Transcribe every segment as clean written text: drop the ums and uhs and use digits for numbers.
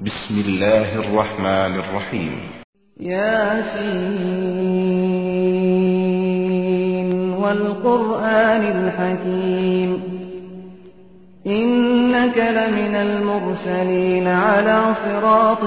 بسم الله الرحمن الرحيم ياسين والقرآن الحكيم إنك لمن المرسلين على صراط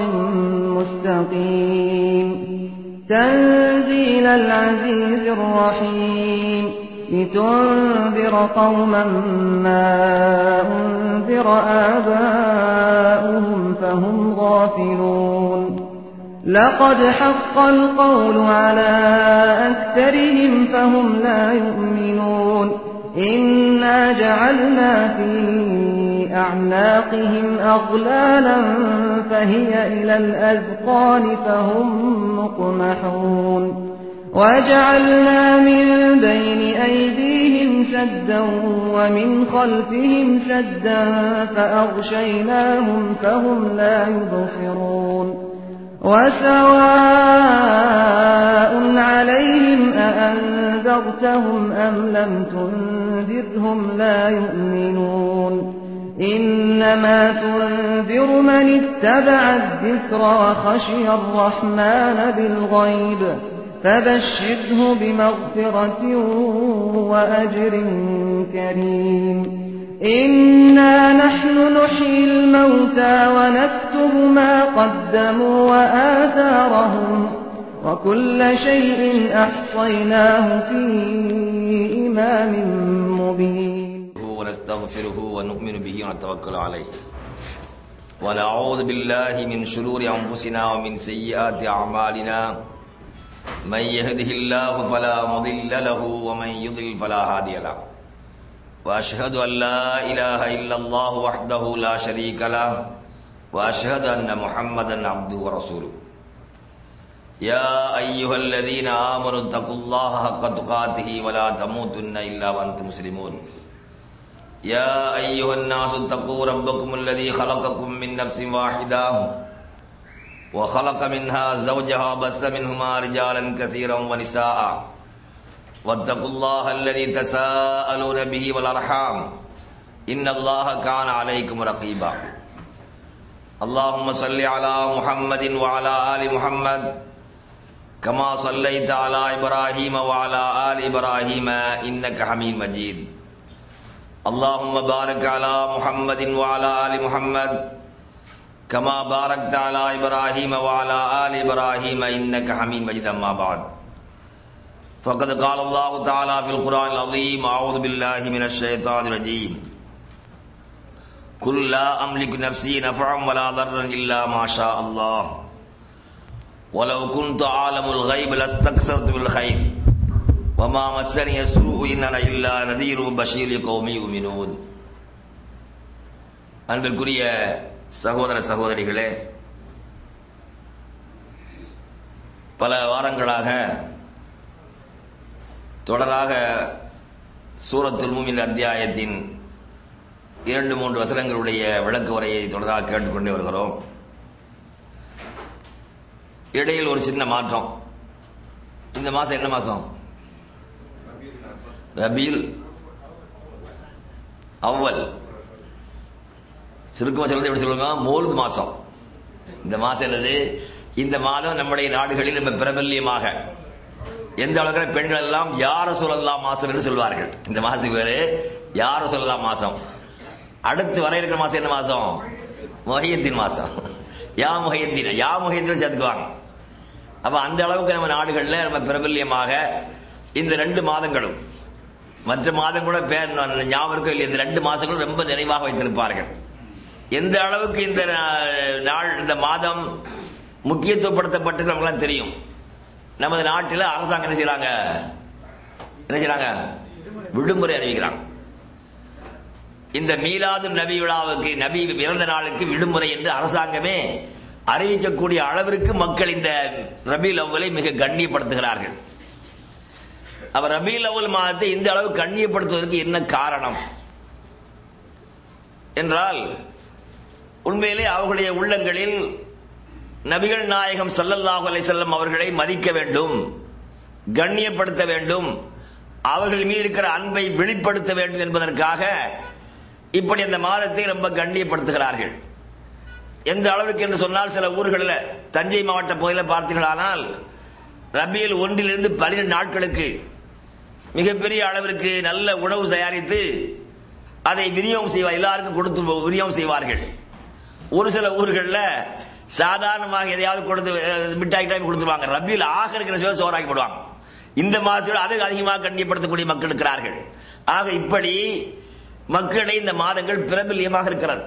مستقيم تنزيل العزيز الرحيم لتنذر قوما ما أنذر آباؤهم فهم غافلون لقد حق القول على أكثرهم فهم لا يؤمنون إنا جعلنا في أعناقهم أغلالا فهي إلى الأذقان فهم مقمحون وجعلنا من بين أيديهم سدا ومن خلفهم سدا فأغشيناهم فهم لا يبصرون وسواء عليهم أأنذرتهم أم لم تنذرهم لا يؤمنون إنما تنذر من اتبع الذكر وخشي الرحمن بالغيب فبشره بمغفرة وأجر كريم إنا نحن نحيي الموتى ونكتب ما قدموا وآثارهم وكل شيء أحصيناه في إمام مبين ونستغفره ونؤمن به ونتوكل عليه ونعوذ بالله من شرور أنفسنا ومن سيئات أعمالنا من يهده الله فلا مضل له ومن يضلل فلا هادي له وأشهد أن لا إله إلا الله وحده لا شريك له وأشهد أن محمدا عبده ورسوله يا أيها الذين آمنوا اتقوا الله حق تقاته ولا تموتن إلا وأنتم مسلمون يا أيها الناس اتقوا ربكم الذي خلقكم من نفس واحدة وخلق منها زوجها وبث منهما رجالا كثيرا ونساء واتقوا الله الذي تساءلون به والأرحام إن الله كان عليكم رقيبا اللهم صل على محمد وعلى آل محمد كما صليت على إبراهيم وعلى آل إبراهيم إنك حميد مجيد اللهم بارك على محمد وعلى آل محمد كما باركت على إبراهيم وعلى آل إبراهيم إنك حميد مجيد أما بعد فقد قال الله تعالى في القرآن العظيم أعوذ بالله من الشيطان الرجيم قل لا أملك نفسي نفعا ولا ضرا إلا ما شاء الله ولو كنت أعلم الغيب لاستكثرت بالخير وما مسني السوء إن أنا إلا نذير بشير لقوم يؤمنون அன்பிற்குரிய சகோதர சகோதரிகளே, பல வாரங்களாக தொடராக சூரத்துல் முஃமின் அத்தியாயத்தின் 2-3 வசனங்களுடைய விளக்க உரையை தொடராக கேட்டுக்கொண்டே வருகிறோம். இடையில் ஒரு சின்ன மாற்றம். இந்த மாசம் என்ன மாசம்? ரபீல் அவ்வல். சுருக்கமாக சொல்றது எப்படி சொல்லுங்க? மௌலித் மாசம். இந்த மாசம் என்னது? இந்த மாதம் நம்முடைய நாடுகளில் நம்ம பிரபல்யமாக எந்த அளவுக்கு பெண்கள் எல்லாம் யார சொல்லலாம் மாசம் என்று சொல்வார்கள். இந்த மாசத்துக்கு பேரு யார சொல்லலாம் மாசம். அடுத்து வர இருக்கிற மாசம் என்ன மாசம்? முஹையத்தின் மாசம். யா முஹையத்தின் சேர்த்துக்குவாங்க. அப்ப அந்த அளவுக்கு நம்ம நாடுகள்ல நம்ம பிரபல்யமாக இந்த 2 மாதங்களும், மற்ற மாதம் கூட பேர் ஞாபகம் இல்லை, இந்த 2 மாசங்களும் ரொம்ப நிறைவாக வைத்திருப்பார்கள். எந்த அளவுக்கு இந்த நாள், இந்த மாதம் முக்கியத்துவப்படுத்தப்பட்டு நமக்கு தெரியும். நமது நாட்டில் அரசாங்கம் என்ன செய்யறாங்க? விடுமுறை அறிவிக்கிறாங்க. இந்த மீலாது நபி விழாவுக்கு, நபி பிறந்த நாளுக்கு விடுமுறை என்று அரசாங்கமே அறிவிக்கக்கூடிய அளவிற்கு மக்கள் இந்த ரபீல் அவ்வலை மிக கண்ணியப்படுத்துகிறார்கள். அப்ப ரபீல் அவ்வல் மாதத்தை இந்த அளவு கண்ணியப்படுத்துவதற்கு என்ன காரணம் என்றால், உண்மையிலே அவர்களுடைய உள்ளங்களில் நபிகள் நாயகம் ஸல்லல்லாஹு அலைஹி வஸல்லம் அவர்களை மதிக்க வேண்டும், கண்ணியப்படுத்த வேண்டும், அவர்கள் மீது இருக்கிற அன்பை வெளிப்படுத்த வேண்டும் என்பதற்காக இப்படி அந்த மாதத்தை ரொம்ப கண்ணியப்படுத்துகிறார்கள். எந்த அளவிற்கு என்று சொன்னால் சில ஊர்களில் தஞ்சை மாவட்ட பகுதியில் பார்த்தீர்களானால் ரபியுல் 1 to 12 நாட்களுக்கு மிகப்பெரிய அளவிற்கு நல்ல உணவு தயாரித்து அதை விநியோகம் செய்வார், எல்லாருக்கும் கொடுத்து விநியோகம் செய்வார்கள். ஒரு சில ஊர்களில் சாதாரணமாக எதையாவது கொடுத்து மிட்டாய் டைம் கொடுத்துருவாங்க. ரபியுல் ஆக இருக்கிற சிவ சோறாக்கி போடுவாங்க. இந்த மாதத்தோடு அதை அதிகமாக கண்ணியப்படுத்தக்கூடிய மக்கள் இருக்கிறார்கள். ஆக இப்படி மக்களை இந்த மாதங்கள் பிரபல்யமாக இருக்கிறது.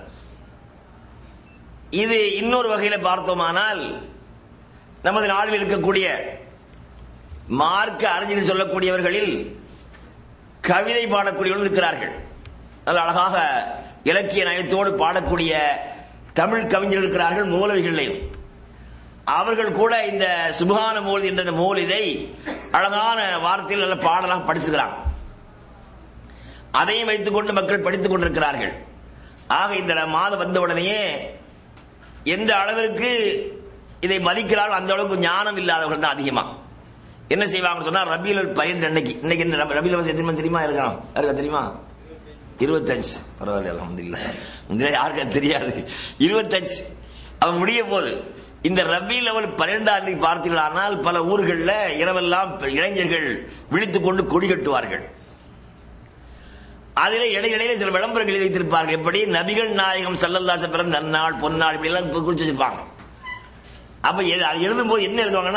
இது இன்னொரு வகையில் பார்த்தோமானால் நமது நாட்டில் இருக்கக்கூடிய மார்க்க அறிஞர்கள் சொல்லக்கூடியவர்களில் கவிதை பாடக்கூடியவர்கள் இருக்கிறார்கள். அது அழகாக இலக்கிய நயத்தோடு பாடக்கூடிய தமிழ் கவிஞர்கள் இருக்கிறார்கள், மௌலவிகளையும். அவர்கள் கூட இந்த சுப்ஹான மௌலித் என்ற மௌலிதை அழகான வார்த்தையில் நல்ல பாடலாம் படிச்சுக்கிறாங்க. அதையும் வைத்துக் கொண்டு மக்கள் படித்துக் கொண்டிருக்கிறார்கள். ஆக இந்த மாதம் வந்த உடனேயே எந்த அளவிற்கு இதை மதிக்கிறார்கள் அந்த அளவுக்கு ஞானம் இல்லாதவர்கள் தான் அதிகமா என்ன செய்வாங்க சொன்னா, ரபியுல் 12 இன்னைக்கு ரபியுல் எத்தனை தெரியுமா இருக்கான்? யாருக்கா தெரியுமா? 25. பரவாயில்ல, அல்ஹம்துலில்லாஹ். யாருக்கா தெரியாது? 25 அவன் முடிய போது. இந்த ரபியுல் அவல் 12 பார்த்தீர்களானால் பல ஊர்களில் இரவெல்லாம் இளைஞர்கள் விழித்துக் கொண்டு கொடி கட்டுவார்கள். அதிலே இடையிடையே சில விளம்பரங்களை வைத்திருப்பார்கள். எப்படி நபிகள் நாயகம் ஸல்லல்லாஹு அலைஹி வஸல்லம் நன்னாள் பொன்னாள் இப்படி எல்லாம் குறிச்சு வச்சிருப்பாங்க. அப்ப எழுதும் போது என்ன எழுதுவாங்கன்னா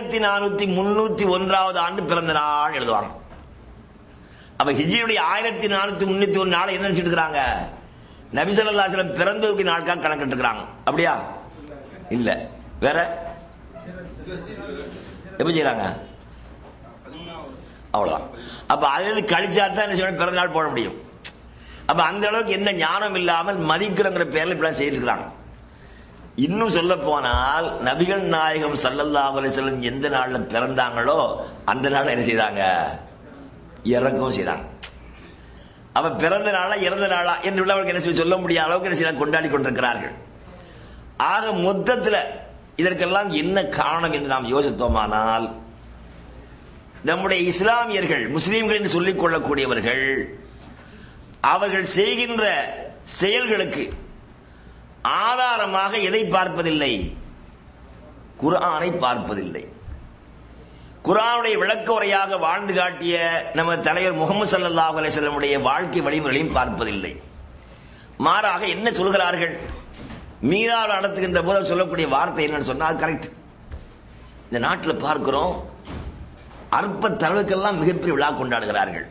1431 ஆண்டு பிறந்த நாள் எழுதுவாங்க. அப்ப ஹிஜ்ரியுடைய 1431 நாள் என்ன நினைச்சிட்டு இருக்காங்க? நபி ஸல்லல்லாஹு அலைஹி வஸல்லம் பிறந்ததுக்கு நாளுக்காக கணக்கிட்டு இருக்காங்க. அப்படியா? இல்ல, வேற எப்படி செய்யறாங்க? அவ்வளவுதான். அப்ப அதிலிருந்து கழிச்சா தான் என்ன பிறந்த நாள் போட முடியும். அப்ப அந்த அளவுக்கு எந்த ஞானம் இல்லாமல் மதிக்கிறங்கிற பேர்ல இப்படி செய்து இருக்கிறாங்க. இன்னும் சொல்ல போனால் நபிகள் நாயகம் ஸல்லல்லாஹு அலைஹி வஸல்லம் எந்த நாள்ல பிறந்தாங்களோ அந்த நாள் என்ன செய்தாங்க? இறக்கவும் செய்தாங்க. அப்ப பிறந்த நாளா இறந்த நாளா என்று உள்ளவர்களுக்கு என்ன சொல்ல முடியாத அளவுக்கு என்ன செய்ய கொண்டாடி கொண்டிருக்கிறார்கள். ஆக மொத்தத்தில் இதற்கெல்லாம் என்ன காரணம் என்று நாம் யோசித்தோமானால், நம்முடைய இஸ்லாமியர்கள் முஸ்லீம்கள் என்று சொல்லிக் கொள்ளக்கூடியவர்கள் அவர்கள் செய்கின்ற செயல்களுக்கு ஆதாரமாக எதை பார்ப்பதில்லை? குர்ஆனை பார்ப்பதில்லை. குர்ஆனுடைய விளக்க உரையாக வாழ்ந்து காட்டிய நம்ம தலைவர் முகமது ஸல்லல்லாஹு அலைஹி வஸல்லம் உடைய வாழ்க்கை வழிமுறைகளையும் பார்ப்பதில்லை. மாறாக என்ன சொல்கிறார்கள்? மீரால் நடத்துகின்ற போது சொல்லக்கூடிய வார்த்தை என்னன்னு சொன்னா, அது கரெக்ட். இந்த நாட்டில் பார்க்கிறோம், அற்ப தலைவருக்கெல்லாம் மிகப்பெரிய விழா கொண்டாடுகிறார்கள்.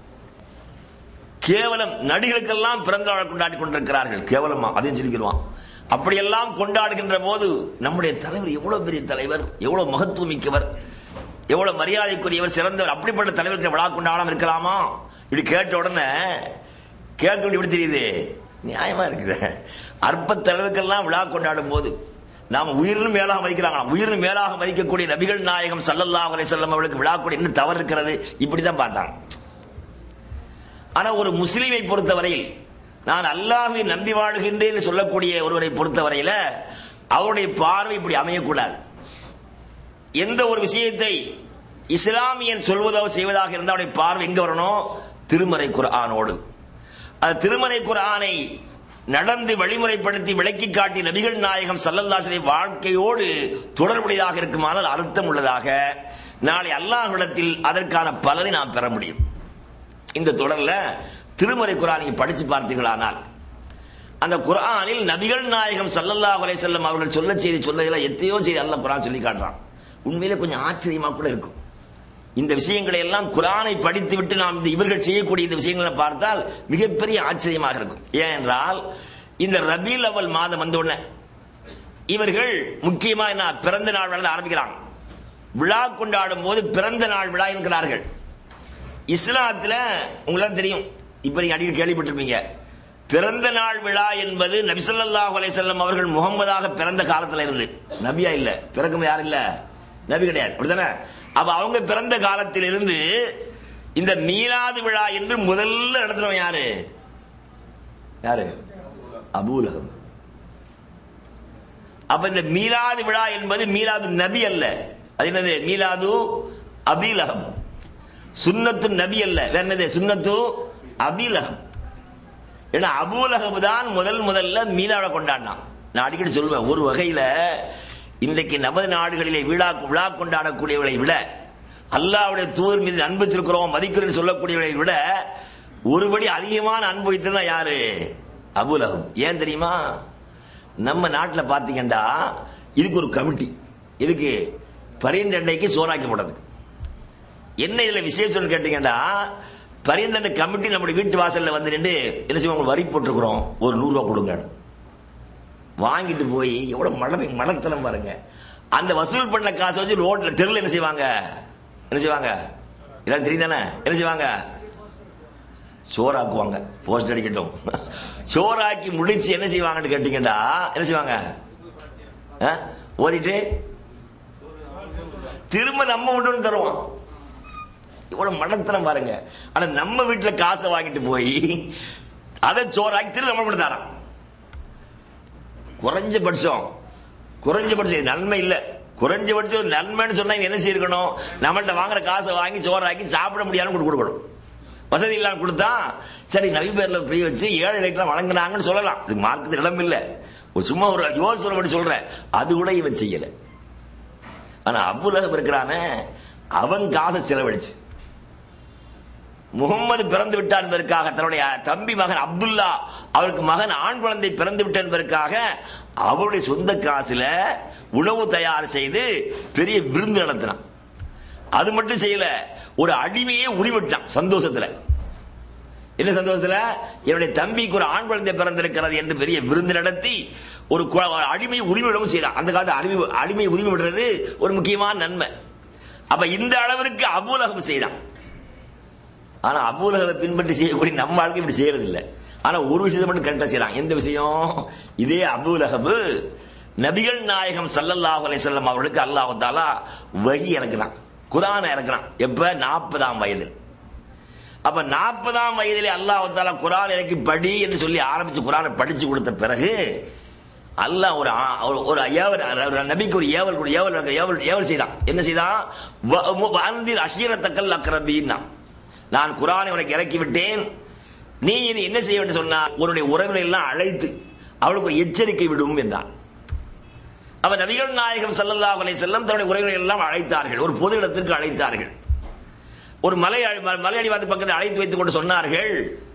கேவலம் நடிகளுக்கெல்லாம் பிறந்த நாள் கொண்டாடி கொண்டிருக்கிறார்கள். கேவலமா அதையும் சொல்லிக்கிறோம். அப்படியெல்லாம் கொண்டாடுகின்ற போது நம்முடைய தலைவர் எவ்வளவு பெரிய தலைவர், எவ்வளவு மகத்துவம் மிக்கவர், எவ்வளவு மரியாதைக்குரியவர், சிறந்தவர், அப்படிப்பட்ட தலைவருக்கு விழா கொண்டாடாம இருக்கலாமா? இப்படி கேட்ட உடனே கேட்க எப்படி தெரியுது? நியாயமா இருக்குது. அற்ப தலைவருக்கெல்லாம் விழா கொண்டாடும் போது நாம உயிரினும் மேலாக மதிக்கிறாங்க. உயிரினும் மேலாக மதிக்கக்கூடிய நபிகள் நாயகம் ஸல்லல்லாஹு அலைஹி வஸல்லம் அவர்களுக்கு விழா கூட என்ன தவறு இருக்கிறது? இப்படிதான் பார்த்தாங்க. ஆனா ஒரு முஸ்லீமை பொறுத்தவரையில், நான் அல்லாஹ்வை நம்பி வாழுகின்றேன் சொல்லக்கூடிய ஒருவரை பொறுத்தவரையில அவருடைய பார்வை இப்படி அமையக்கூடாது. எந்த ஒரு விஷயத்தை இஸ்லாமியன் சொல்வதோ செய்வதாக இருந்தால் அவருடைய பார்வை எங்க வரணும்? திருமறை குர்ஆனோடு. அது திருமறை குர்ஆனை நடந்து வழிமுறைப்படுத்தி விளக்கி காட்டி நபிகள் நாயகம் ஸல்லல்லாஹு அலைஹி வஸல்லம் வாழ்க்கையோடு தொடர்புடையதாக இருக்குமானால் அர்த்தம் உள்ளதாக நாளை அல்லாஹ்விடத்தில் அதற்கான பலனை நாம் பெற முடியும். இந்த தொடர்ல திருமறை குர்ஆனை படிச்சு பார்த்தீர்களானால் அந்த குர்ஆனில் நபிகள் நாயகம் ஸல்லல்லாஹு அலைஹி வஸல்லம் அவர்கள் சொல்லதெல்லாம் எத்தையோ செய்தி அல்லாஹ் குர்ஆன் சொல்லி காட்டுறான். உண்மையிலே கொஞ்சம் ஆச்சரியமா கூட இருக்கும். இந்த விஷயங்களை எல்லாம் குர்ஆனை படித்து விட்டு நாம் இவர்கள் செய்யக்கூடிய இந்த விஷயங்களை பார்த்தால் மிகப்பெரிய ஆச்சரியமாக இருக்கும். ஏனென்றால் இந்த ரபியுல் அவல் மாதம் வந்தவுடனே இவர்கள் முக்கியமா என்ன பிறந்த நாள் விழா ஆரம்பிக்கிறாங்க. விழா கொண்டாடும் போது பிறந்த நாள் விழா என்கிறார்கள். இஸ்லாத்துல உங்களுக்கு தெரியும், இப்ப நீங்க அடிக்கடி கேள்விப்பட்டிருப்பீங்க, பிறந்த நாள் விழா என்பது நபி ஸல்லல்லாஹு அலைஹி வஸல்லம் அவர்கள் முகம்மதாக பிறந்த காலத்துல இருந்து, நபியா இல்ல, பிறக்கும் யார் இல்ல, நபி கிடையாது, அப்படித்தானே? அப்ப அவங்க பிறந்த காலத்தில் இருந்து இந்த மீலாது விழா என்று முதல்ல நடத்துறவன் யாரு? யாரு? அபூலஹப். அப்ப இந்த மீலாது விழா என்பது மீலாது நபி அல்ல, அது என்னது? மீலாது அபீலஹப். சுன்னத்து நபி அல்ல, வேற என்னது? சுன்னத்து அபீலஹப். ஏன்னா அபூலஹப் தான் முதல்ல மீலாவை கொண்டாடினான். நான் அடிக்கடி சொல்வேன், ஒரு வகையில இன்றைக்கு நமது நாடுகளிலே விழா கொண்டாடக்கூடியவர்களை விட, அல்லாஹ்வுடைய தூதர் மீது அன்பு வச்சிருக்கிறோம் மதிக்கிறோம் சொல்லக்கூடியவர்களை விட ஒருபடி அதிகமான அன்பு வைத்தது யாரு? Abu Lahab. ஏன் தெரியுமா? நம்ம நாட்டில் பாத்தீங்கன்னா இதுக்கு ஒரு கமிட்டி, இதுக்கு 12 சோறாக்கி போடுறதுக்கு. என்ன இதுல விசேஷம் கேட்டீங்கன்னா, 12 கமிட்டி நம்முடைய வீட்டு வாசல்ல வந்து நின்று என்ன செய்வாங்க, வரி போட்டுருக்கிறோம், ஒரு 100 ரூபா கொடுங்க வாங்கிட்டு போய் எவ்வளவு மடத்தனம் பாருங்க. அந்த வசூல் பண்ண காசை வச்சு ரோட்ல தெருல என்ன செய்வாங்க இதெல்லாம் தெரியுதானே, என்ன செய்வாங்க, சோறாக்குவாங்க. போஸ்ட் அடிக்கட்டும். சோறாக்கி முடிச்சு என்ன செய்வாங்கன்னு கேட்டீங்கன்னா, என்ன செய்வாங்க, ஓதிட்டு திரும்ப நம்ம வீட்டு தருவோம். இவ்வளவு மடத்தனம் பாருங்க. ஆனா நம்ம வீட்டுல காசை வாங்கிட்டு போய் அதை சோறாக்கி திரும்ப நம்ம வீட்டு தரோம். குறைஞ்சபட்சம் நன்மை இல்ல, குறைஞ்சபட்சம் நன்மைன்னு சொன்னா என்ன செய்யணும், நம்மள்ட்ட வாங்குற காசை வாங்கி சோறாக்கி சாப்பிட முடியாதுன்னு கொடுக்கணும். வசதி இல்லாம கொடுத்தா சரி நபி பேர்ல போய் வச்சு 7 வழங்கினாங்கன்னு சொல்லலாம். இது மார்க்கத்தில் இடம் இல்ல, ஒரு சும்மா ஒரு யோசனை பண்ணி சொல்றேன். அது கூட இவன் செய்யல. ஆனா அபூ லஹப் இருக்கிறானே, அவன் காசை செலவழிச்சு முகம்மது பிறந்து விட்டார் என்பதற்காக, தன்னுடைய தம்பி மகன் அப்துல்லா அவருக்கு மகன் ஆண் குழந்தை பிறந்து விட்ட என்பதற்காக அவருடைய சொந்த காசுல உணவு தயார் செய்து பெரிய விருந்து நடத்தினான். அது மட்டும் செய்யல, ஒரு அடிமையே உரிவிட்டான் சந்தோஷத்துல. என்ன சந்தோஷத்துல? என்னுடைய தம்பிக்கு ஒரு ஆண் குழந்தை பிறந்திருக்கிறது என்று பெரிய விருந்து நடத்தி ஒரு அடிமை உரிமையிடவும் செய்யலாம். அந்த காலத்து அடிமை உரிமை விடுறது ஒரு முக்கியமான நன்மை. அப்ப இந்த அளவிற்கு அபூ லஹப் செய்தான். ஆனா அபூ லஹபை பின்பற்றி செய்யக்கூடிய நம்ம ஆளுக்கு இப்படி செய்யறது இல்லை. ஆனா ஒரு விஷயத்தை மட்டும் கரெக்டா செய்யலாம். எந்த விஷயம்? இதே அபூ லஹப் நபிகள் நாயகம் ஸல்லல்லாஹு அலைஹி வஸல்லம் அவர்களுக்கு அல்லாஹ் தஆலா வஹி இறக்குறான், குர்ஆனை இறக்குறான். எப்ப? 40ஆம் வயதில். அப்ப 40ஆம் வயதிலே அல்லாஹ் தஆலா குர்ஆன் இறக்கி படி என்று சொல்லி ஆரம்பிச்சு குர்ஆனை படிச்சு கொடுத்த பிறகு அல்லாஹ் ஒரு நபிக்கு ஒரு ஏவல் செய்தான். என்ன செய்தான்? வஅன்திர் அஷீரத்தக்கல் அக்ரபீன்னா, நான் குர்ஆனை உனக்கு இறக்கி விட்டேன், நீ இது என்ன செய்ய வேண்டும் சொன்னா, உன்னுடைய உறவினரை எல்லாம் அழைத்து அவளுக்கு ஒரு எச்சரிக்கை விடும் என்றான். அவ நபிகள் நாயகம் ஸல்லல்லாஹு அலைஹி வஸல்லம் தன்னுடைய உறவினரை எல்லாம் அழைத்தார்கள், ஒரு பொது இடத்திற்கு அழைத்தார்கள். ஒரு மலை அடிவாரத்து பக்கத்தில் அழைத்து வைத்துக் கொண்டு சொன்னார்கள்,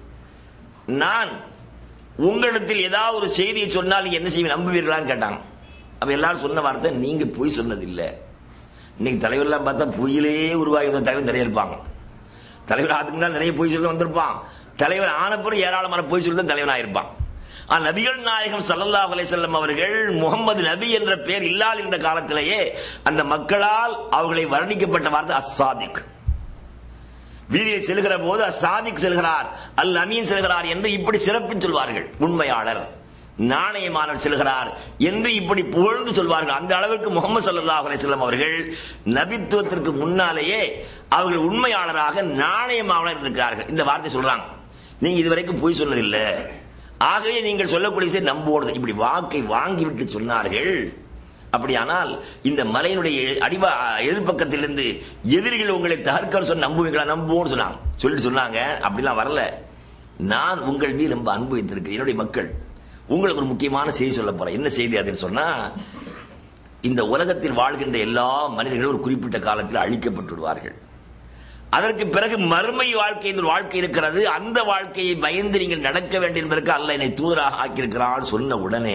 நான் உங்களிடத்தில் ஏதாவது ஒரு செய்தியை சொன்னால் நீங்க என்ன செய்வீங்க, நம்புவீர்களான்னு கேட்டாங்க. அப்ப எல்லாரும் சொன்ன வார்த்தை, நீங்க பொய் சொன்னதில்லை. இன்னைக்கு தலைவர்லாம் பார்த்தா பொய்யிலே உருவாகி தலைவர் நிறைய இருப்பாங்க. தலைவர் அதுக்கு முன்னால் நிறைய பொய் சொல்லி வந்திருப்பான். தலைவர் ஆனப்புறம் ஏராளமான பொய் சொல்லி தான் தலைவனாக இருப்பான். ஆனால் நபிகள் நாயகம் ஸல்லல்லாஹு அலைஹி வஸல்லம் அவர்கள் முகமது நபி என்ற பெயர் இல்லாத இந்த காலத்திலேயே அந்த மக்களால் அவர்களை வர்ணிக்கப்பட்ட வார்த்தை அஸ்ஸாதிக். வீதியில் செல்கிற போது அஸ்ஸாதிக் செல்கிறார், அல் அமீன் செல்கிறார் என்று இப்படி சிறப்பு சொல்வார்கள். உண்மையாளர், நாணயமானவர் செல்கிறார் என்று இப்படி புகழ்ந்து சொல்வார்கள். அந்த அளவிற்கு முகமது ஸல்லல்லாஹு அலைஹி வஸல்லம் அவர்கள் நபித்துவத்திற்கு முன்னாலேயே அவர்கள் உண்மையாளராக நாணயமானவர் இருக்கிறார்கள். இந்த வார்த்தை சொல்றாங்க. நீங்க இதுவரைக்கும் பொய் சொன்னதில்லை, ஆகவே நீங்கள் சொல்லக்கூடிய விஷயம் நம்புவோடு இப்படி வாக்கை வாங்கிவிட்டு சொன்னார்கள். அப்படியானால் இந்த மலையினுடைய எதிர்பக்கத்திலிருந்து எதிரிகள் உங்களை தகர்க்க சொன்ன நம்புவீங்களா? நம்புவோம்னு சொன்னாங்க. சொல்லிட்டு சொன்னாங்க, அப்படிலாம் வரல, நான் உங்கள் மீது ரொம்ப அன்பு வைத்திருக்கிறேன் என்னுடைய மக்கள், உங்களுக்கு ஒரு முக்கியமான செய்தி சொல்ல போறேன். என்ன செய்தி அதுன்னு சொன்னா, இந்த உலகத்தில் வாழ்கின்ற எல்லா மனிதர்களும் ஒரு குறிப்பிட்ட காலத்தில் அழிக்கப்பட்டு விடுவார்கள். அதற்கு பிறகு மறுமை வாழ்க்கை என்ற வாழ்க்கை இருக்கிறது. அந்த வாழ்க்கையை பயந்து நீங்கள் நடக்க வேண்டும் என்பதற்கு அல்லாஹ் என்னை தூதராக ஆக்கியிருக்கிறான் சொன்ன உடனே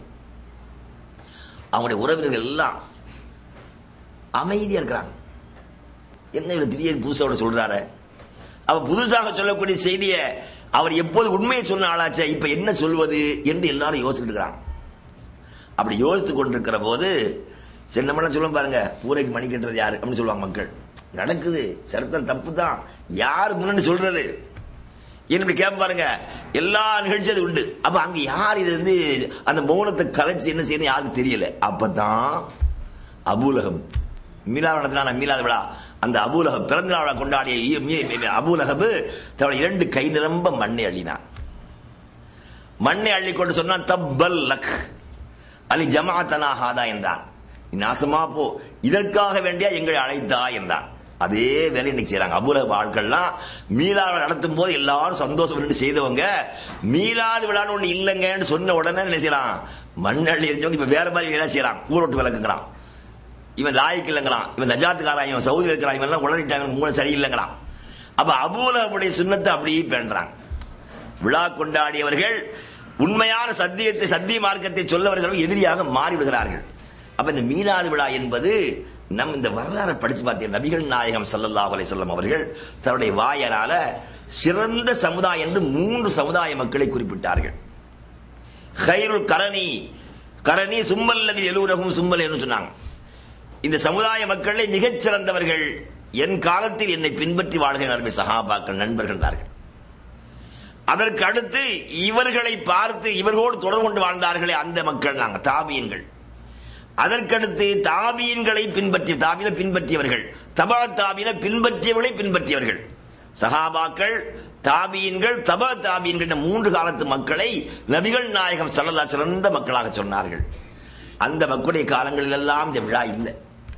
அவங்களுடைய உறவினர்கள் எல்லாம் அமைதியா இருக்கிறாங்க. என்ன இவர் திடீர்னு புதுசாக சொல்றாரு? அவர் புதுசாக சொல்லக்கூடிய செய்தியை அவர் எப்போது உண்மையை சொன்ன ஆளாச்சே, இப்ப என்ன சொல்வது என்று எல்லாரும் யோசிச்சுட்டு இருக்கிறாங்க. அப்படி யோசித்து கொண்டிருக்கிற போது சரி நம்மளாம் சொல்லுவோம் பாருங்க, பூரைக்கு மணி கட்டுறது யாரு அப்படின்னு சொல்லுவாங்க மக்கள். நடக்குது, சரித்திரம் தப்பு தான், யாரு முன்னு சொல்றது என்று கேட்ப பாருங்க. எல்லா நிகழ்ச்சியும் அது உண்டு. அப்ப அங்க யார் இது வந்து அந்த மௌனத்தை கலைச்சு என்ன செய்யணும் யாருக்கு தெரியல. அப்பதான் அபூ லஹப் மீலாது நடத்தினான மீலாது விழா, அந்த அபூ லஹப் பிறந்த நாளை கொண்டாடிய அபூ லஹப் தன்னுடைய 2 கை நிரம்ப மண்ணை அள்ளினான். மண்ணை அள்ளி கொண்டு சொன்னான், தப்பல் லக் அலி ஜமாஅத்தனா ஹாதா என்றான். நாசமா போ, இதற்காக வேண்டியா எங்களை அழைத்தா என்றான். அதே வேலை இன்னைக்கு செய்யறாங்க அபூ லஹப் ஆட்கள்லாம். மீலாது நடத்தும் போது எல்லாரும் சந்தோஷம் செய்தவங்க, மீலாது விழான்னு ஒண்ணு இல்லைங்கன்னு சொன்ன உடனே என்ன செய்யலாம், மண்ணள்ளி எரிஞ்சவங்க இப்ப வேற மாதிரி வேலை செய்யறான். கூரோட்டு விளக்குங்கிறான், இவன் லாய்க்கு இல்லைங்கிறான், இவன் நஜாத்துக்காரன், இவன் சவுதி இருக்கிறான், இவன் எல்லாம் உளறிட்டாங்க, மூளை சரியில்லைங்கிறான். அப்ப அபூலஹபுடைய சுன்னத்தை அப்படியே பேணுறாங்க. விழா கொண்டாடியவர்கள் உண்மையான சத்திய மார்க்கத்தை சொல்லவர்கள் எதிரியாக மாறிவிடுகிறார்கள். அப்ப இந்த மீலாது விழா என்பது நம் இந்த வரலாறு படிச்சு பார்த்தீங்க, நபிகள் நாயகம் ஸல்லல்லாஹு அலைஹி வஸல்லம் அவர்கள் தன்னுடைய வாயால சிறந்த சமுதாயம் என்று 3 சமுதாய மக்களை குறிப்பிட்டார்கள். கைருல் கரணி சும்மல்லதி எலூரகும் சும்மல் என்று சொன்னாங்க. இந்த சமுதாய மக்களை மிகச் சிறந்தவர்கள் என் காலத்தில் என்னை பின்பற்றி வாழ்கிற சஹாபாக்கள் நண்பர்கள். அதற்கு அடுத்து இவர்களை பார்த்து இவர்களோடு தொடர்பு கொண்டு வாழ்ந்தார்களே அந்த மக்கள் நாங்கள் தாபியன்கள். அதற்கடுத்து தாபியன்களை பின்பற்றியவர்கள், தபா தாபியின பின்பற்றியவர்களை பின்பற்றியவர்கள், சஹாபாக்கள், தாபியன்கள், தபா தாபியன்கள் 3 காலத்து மக்களை நபிகள் நாயகம் ஸல்லல்லாஹு அலைஹி வஸல்லம் சிறந்த மக்களாக சொன்னார்கள். அந்த மக்களுடைய காலங்களில் எல்லாம் இந்த விழா இல்லை.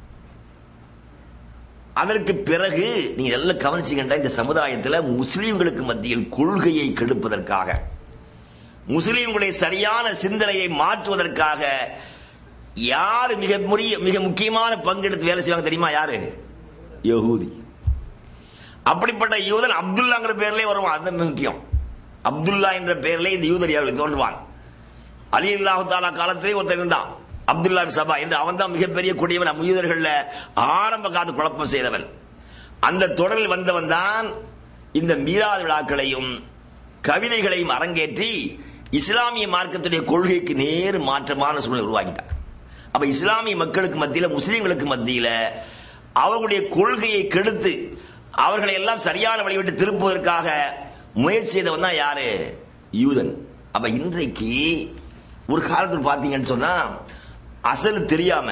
அதற்கு பிறகு நீங்க எல்லாம் கவனிச்சீங்கன்னா இந்த சமுதாயத்தில் முஸ்லீம்களுக்கு மத்தியில் கொள்கையை கெடுப்பதற்காக, முஸ்லீம்களுடைய சரியான சிந்தனையை மாற்றுவதற்காக யார் மிக முக்கியமான பங்கெடுத்து வேலை செய்வாங்க தெரியுமா? யாரு? யஹூதி. அப்படிப்பட்ட யூதன் அப்துல்லாங்கிற பேர்லயே வருவான். அது முக்கியம். அப்துல்லா என்ற பெயரிலே இந்த யூதர் தோன்றுவான். அலி அல்லாஹு தஆலா காலத்திலே ஒருத்தர் இருந்தான், அப்துல்லா சபா என்று. அவன் தான் மிகப்பெரிய கொடியவன், யூதர்கள் ஆரம்ப கால குழப்பம் செய்தவன். அந்த தொடரில் வந்தவன் தான் இந்த மீலாது விழாக்களையும் கவிதைகளையும் அரங்கேற்றி இஸ்லாமிய மார்க்கத்துடைய கொள்கைக்கு நேர் மாற்றமான சூழ்நிலை உருவாக்கிட்டான். அப்ப இஸ்லாமிய மக்களுக்கு மத்தியில, முஸ்லீம்களுக்கு மத்தியில அவர்களுடைய கொள்கையை கெடுத்து அவர்களை எல்லாம் சரியான வழிவிட்டு திருப்புவதற்காக முயற்சி செய்தவன் தான் யாரு? யூதன். அப்ப இன்றைக்கு ஒரு காலத்தில் பாத்தீங்கன்னு சொன்னா அசல் தெரியாம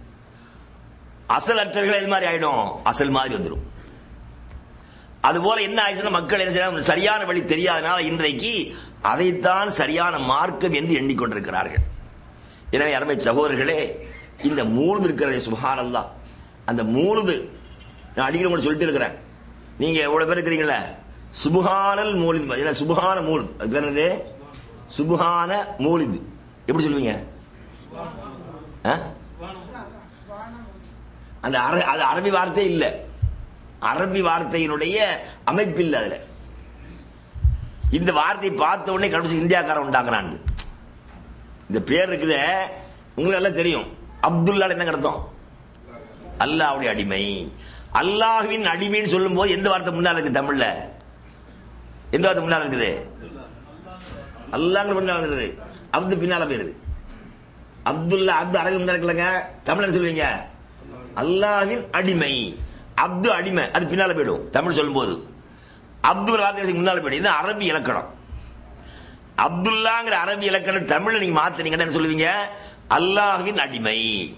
அசல் அற்றவர்கள் எது மாதிரி ஆயிடும்? அசல் மாதிரி வந்துடும். அதுபோல என்ன ஆயிடுச்சுன்னா மக்கள் என்ன செய்யணும்? சரியான வழி தெரியாதனால இன்றைக்கு அதைத்தான் சரியான மார்க்கம் என்று எண்ணிக்கொண்டிருக்கிறார்கள். எனவே அருமை சகோதரர்களே, இந்த மூழுது இருக்கிறதே சுப்ஹானல்லாஹ், அந்த மூழுது நான் அடிக்கடி உங்களுக்கு சொல்லிட்டு இருக்கிறேன். நீங்க எவ்வளவு பேர் இருக்கிறீங்களா? சுப்ஹானல் மூலிது, சுப்ஹான மூலிது, அது பேர் என்னது? சுப்ஹான மூலிது. எப்படி சொல்லுவீங்க? அந்த அரபி வார்த்தை இல்ல, அரபி வார்த்தையினுடைய அமைப்பு இல்ல. அதுல இந்த வார்த்தையை பார்த்த உடனே கடைசி இந்தியாக்காரன் உண்டாக்குறான். இந்த பேர் இருக்குது, உங்களுக்கு எல்லாம் தெரியும். அப்துல்லா என்ன அர்த்தம்? அல்லாஹ்வுடைய அடிமை. அல்லாஹ்வின் அடிமைன்னு சொல்லும் போது எந்த வார்த்தை முன்னால இருக்கு? தமிழ்ல எந்த வார்த்தை முன்னால இருக்குது? அல்லாஹ் முன்னால இருக்குது, அப்து பின்னால போயிருது. அப்துல்லா அப்து அரபி முன்னால இருக்கலங்க, தமிழ் சொல்லுவீங்க அல்லாஹ்வின் அடிமை, அப்து அடிமை, அது பின்னால போயிடும் தமிழ் சொல்லும் போது. அப்துல் வார்த்தை முன்னால போயிடும். இது அரபி இலக்கணம். அப்துல்லாங்கிற அரபி இலக்கணம் தமிழ் நீங்க மாத்தினீங்கன்னா என்ன சொல்லுவீங்க? அல்லாஹ்வின் அடிமை.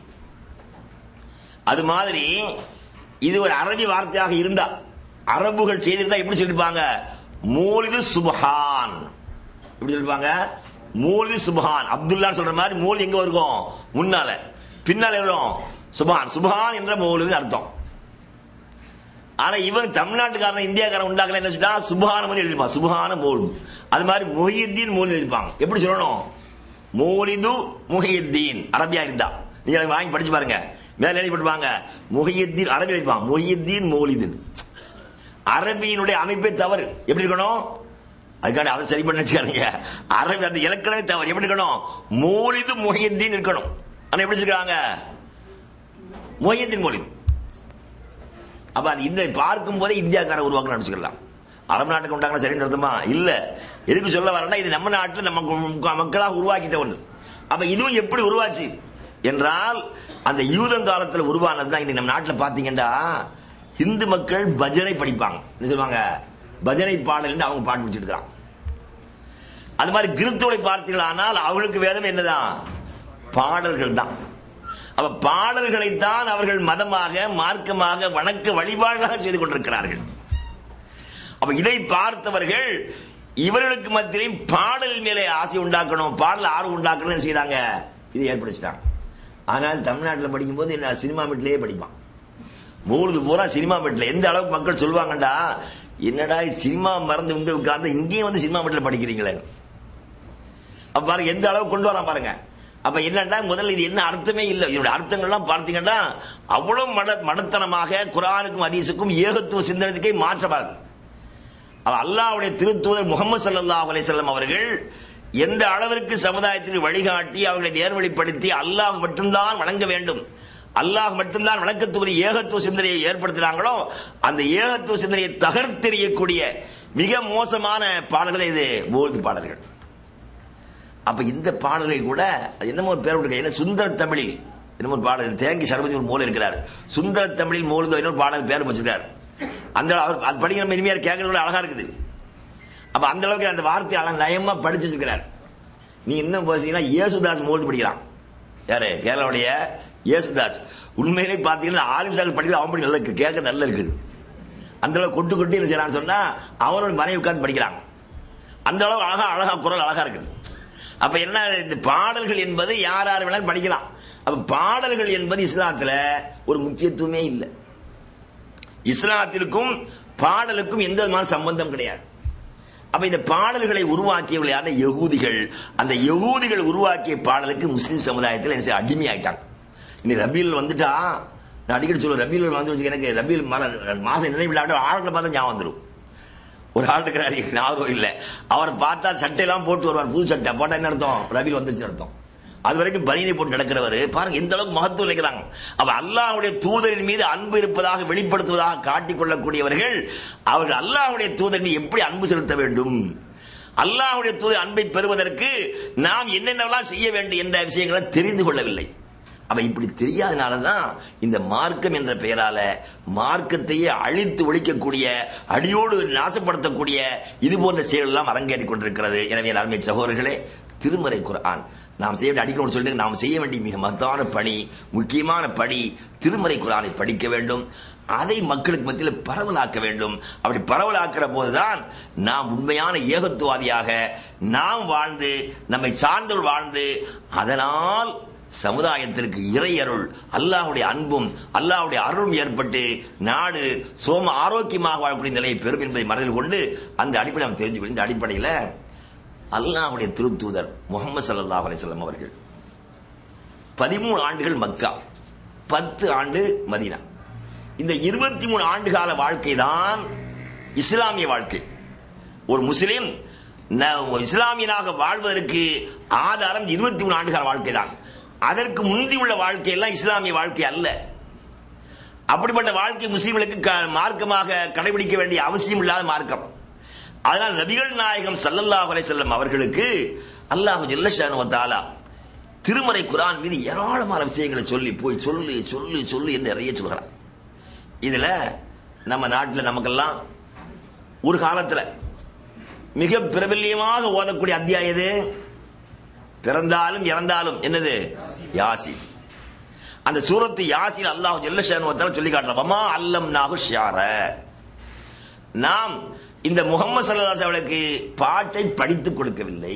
அது மாதிரி இது ஒரு அரபி வார்த்தையாக இருந்தா, அரபுகள் செய்திருந்தா எப்படி சொல்லிருப்பாங்க? மூலிது சுப்ஹான். எப்படி சொல்லிருப்பாங்க? மூலிது சுப்ஹான். அப்துல்லா சொல்ற மாதிரி மூல் எங்க இருக்கும்? முன்னால. பின்னால வரும் சுப்ஹான். சுப்ஹான் என்ற மூலிது அர்த்தம். ஆனா இவன் தமிழ்நாட்டுக்காரன் இந்தியாக்காரன் உண்டாக்கல என்ன சொல்லிட்டா? சுப்ஹான மூலி எழுதிருப்பான், சுப்ஹான மூலிது. அது மாதிரி முஹியுத்தீன் மூலிது எழுதிருப்பாங்க. எப்படி சொல்லணும்? மூலிது முஹியுத்தீன் அரபியா இருந்தா நீங்க அதை வாங்கி படிச்சு பாருங்க. மேல எழுதி போட்டுவாங்க முஹியுத்தீன், அரபி எழுதிப்பாங்க முஹியுத்தீன் மூலிது. அரபியினுடைய அமைப்பே தவறு. எப்படி இருக்கணும்? அதுக்காண்டி அதை சரி பண்ண வச்சுக்காதீங்க. அரபி அந்த இலக்கணமே தவறு. எப்படி இருக்கணும்? மூலிது முஹியுத்தீன் இருக்கணும். ஆனா எப்படி சொல்றாங்க? முஹியுத்தீன் மூலிது. அப்ப அது இந்த பார்க்கும் போதே இந்தியாக்கார உருவாக்க நினைச்சுக்கலாம். அரபு நாட்டுக்கு உண்டாங்க சரின்னு அர்த்தமா இல்ல. எதுக்கு சொல்ல வரேன்னா, இது நம்ம நாட்டில் நம்ம மக்களாக உருவாக்கிட்ட ஒன்று. அப்ப இதுவும் எப்படி உருவாச்சு என்றால், அந்த யூதன் காலத்தில் உருவானதுதான். இன்னைக்கு நம்ம நாட்டில் பாத்தீங்கன்னா இந்து மக்கள் பஜனை படிப்பாங்க. என்ன சொல்லுவாங்க? பஜனை பாடல் அவங்க பாட்டு பிடிச்சிட்டு இருக்காங்க. அது மாதிரி கிறிஸ்துவை பார்த்தீர்களானால் அவர்களுக்கு வேதம் என்னதான்? பாடல்கள் தான். அப்ப பாடல்களைத்தான் அவர்கள் மதமாக, மார்க்கமாக, வணக்க வழிபாடாக செய்து கொண்டிருக்கிறார்கள். அப்ப இதை பார்த்தவர்கள் இவர்களுக்கு மத்தியிலும் பாடல் மேலே ஆசை உண்டாக்கணும், பாடல் ஆர்வம் உண்டாக்கணும் செய்தாங்க. இதை ஏற்படுத்திட்டாங்க. ஆனால் தமிழ்நாட்டில் படிக்கும் போது என்ன சினிமா மீட்டிலேயே படிப்பான். மூழுது பூரா சினிமா மீட்டில். எந்த அளவுக்கு மக்கள் சொல்லுவாங்கடா, என்னடா சினிமா மறந்து இங்க உட்கார்ந்து இங்கேயும் வந்து சினிமா மீட்டில் படிக்கிறீங்களே. அப்ப பாருங்க எந்த அளவுக்கு கொண்டு வரான் பாருங்க. அப்ப என்னன்னா முதல்ல இது என்ன அர்த்தமே இல்லை. இதோட அர்த்தங்கள்லாம் பார்த்தீங்கன்னா அவ்வளவு மடத்தனமாக குர்ஆனுக்கும் ஹதீஸுக்கும் ஏகத்துவ சிந்தனைக்கே மாற்றமாகுது. அல்லாஹ்வுடைய திருத்தூதர் முஹம்மது ஸல்லல்லாஹு அலைஹி வஸல்லம் அவர்கள் எந்த அளவிற்கு சமுதாயத்திற்கு வழிகாட்டி அவர்களை நேர்வழிப்படுத்தி அல்லாஹ் மட்டும்தான் வணங்க வேண்டும், அல்லாஹ் மட்டும்தான் வணக்கத்துக்குரிய ஏகத்துவ சிந்தனையை ஏற்படுத்தினாங்களோ அந்த ஏகத்துவ சிந்தனையை தகர்த்தெறியக்கூடிய மிக மோசமான பாடல்கள் இது மௌலிது பாடல்கள். அப்ப இந்த பாடல்கள் கூட என்னமோ பேர் கொடுக்க, என்ன சுந்தர தமிழில் என்னமோ பாடல் தேங்கி சர்வதி ஒரு மூலம் இருக்கிறார், சுந்தர தமிழில் மௌலிது இன்னொரு பாடல் பேர் வச்சிருக்காரு. அந்த அது படிக்கிற இனிமையா கேட்கறது அழகா இருக்குது. அப்ப அந்த அளவுக்கு அந்த வார்த்தை அழகா நயமா படிச்சு வச்சிருக்கிறார். நீ இன்னும் பேசுறீங்கன்னா இயேசுதாஸ் மௌலிது படிக்கிறான். யாரு? கேரளாவுடைய இயேசுதாஸ். உண்மையிலே பாத்தீங்கன்னா ஆலிம் சாஹிப் படிக்கிறது அவன் படி நல்லா கேட்க நல்லா இருக்குது. அந்த அளவு கொட்டு கொட்டு என்ன செய்யறான்னு சொன்னா அவனோட மனைவி உட்கார்ந்து படிக்கிறாங்க. அந்த அளவு அழகா குரல் அழகா இருக்குது. அப்ப என்ன, இந்த பாடல்கள் என்பது யார் வேணாலும் படிக்கலாம். அப்ப பாடல்கள் என்பது இஸ்லாத்துல ஒரு முக்கியத்துவமே இல்லை. இஸ்லாத்திற்கும் பாடலுக்கும் எந்த விதமான சம்பந்தம் கிடையாது. அப்ப இந்த பாடல்களை உருவாக்கியவர்கள் யாரு? யகூதிகள். அந்த யகூதிகள் உருவாக்கிய பாடலுக்கு முஸ்லிம் சமுதாயத்தில் அடிமையாயிட்டாங்க. இன்னைக்கு ரபியுல் வந்துட்டா, நான் அடிக்கடி சொல்லுவேன், ரபியுல் வந்து எனக்கு ரபியுல் மாசம் நினைவில் ஆளுகளை பார்த்தா ஞாபகம் வந்துடும். ஒரு ஆள் இருக்கிறாரு, ஞாபகம் இல்லை, அவரை பார்த்தா சட்டையெல்லாம் போட்டு வருவார், புது சட்டை போட்டா என்ன அர்த்தம்? ரபியுல் வந்துச்சு அர்த்தம். அது வரைக்கும் பனியனை போட்டு நடக்கிறவர் பாருங்க எந்த அளவுக்கு மகத்துவம் நினைக்கிறாங்க. அப்ப அல்லாஹ்வுடைய தூதரின் மீது அன்பு இருப்பதாக வெளிப்படுத்துவதாக காட்டிக் கொள்ளக்கூடியவர்கள் அவர்கள் அல்லாஹ்வுடைய தூதரின் எப்படி அன்பு செலுத்த வேண்டும், அல்லாஹ்வுடைய தூதர் அன்பை பெறுவதற்கு நாம் என்னென்னலாம் செய்ய வேண்டும் என்ற விஷயங்களை தெரிந்து கொள்ளவில்லை. அப்ப இப்படி தெரியாதனாலதான் இந்த மார்க்கம் என்ற பெயரால மார்க்கத்தையே அழித்து ஒழிக்கக்கூடிய, அடியோடு நாசப்படுத்தக்கூடிய இது போன்ற செயல் எல்லாம் அரங்கேறிக் கொண்டிருக்கிறது. எனவே அருமை சகோதரர்களே, திருமறை குர்ஆன் நாம் செய்ய வேண்டிய அடிக்கடி சொல்லிட்டு நாம் செய்ய வேண்டிய மிக மகத்தான பணி, முக்கியமான பணி திருமறை குர்ஆனை படிக்க வேண்டும், அதை மக்களுக்கு மத்தியில் பரவலாக்க வேண்டும். அப்படி பரவலாக்குற போதுதான் நாம் உண்மையான ஏகத்துவாதியாக நாம் வாழ்ந்து, நம்மை சார்ந்தோர் வாழ்ந்து, அதனால் சமுதாயத்திற்கு இறை அருள், அல்லாஹ்வுடைய அன்பும் அல்லாஹ்வுடைய அருளும் ஏற்பட்டு நாடு சோம ஆரோக்கியமாக வாழக்கூடிய நிலையை பெறும் என்பதை மனதில் கொண்டு அந்த அடிப்படை நாம் தெரிஞ்சுக்கொள்ள, இந்த அடிப்படையில் அல்லாஹ்வுடைய திருத்தூதர் முஹம்மது ஸல்லல்லாஹு அலைஹி வஸல்லம் அவர்கள் 13 ஆண்டுகள் மக்கா, 10 ஆண்டு மதீனா. இந்த 23 ஆண்டு கால வாழ்க்கை தான் இஸ்லாமிய வாழ்க்கை. ஒரு முஸ்லிம் இஸ்லாமியனாக வாழ்வதற்கு ஆதாரம் 23 ஆண்டு கால வாழ்க்கை தான். அதற்கு முந்தி உள்ள வாழ்க்கை எல்லாம் இஸ்லாமிய வாழ்க்கை அல்ல. அப்படிப்பட்ட வாழ்க்கை முஸ்லிம்களுக்கு மார்க்கமாக கடைபிடிக்க வேண்டிய அவசியம் இல்லாத மார்க்கம். அதனால் நபிகள் நாயகம் ஸல்லல்லாஹு அலைஹி வஸல்லம் அவர்களுக்கு அல்லாஹ் ஜல்ல ஷானஹு வ தஆலா திருமறை குர்ஆன் மீது ஏராளமான விஷயங்களை சொல்லி போய் சொல்லு சொல்லு சொல்லு என்று நிறைய சொல்கிறார். இதுல நம்ம நாட்டில் நமக்கெல்லாம் ஒரு காலத்தில் மிக பிரபல்யமாக ஓதக்கூடிய அத்தியாயம் எது? பிறந்தாலும் இறந்தாலும் என்னது? யாசீன். அந்த சூரத்து யாசீன் அல்லாஹ் ஜல்ல ஷானஹு வ தஆலா சொல்லி காட்டுறான், வமா அல்லம்னாஹு ஷியார, நாம் இந்த முஹம்மது ஸல்லல்லாஹு அலைஹி வஸல்லம் பாட்டை படித்துக் கொடுக்கவில்லை.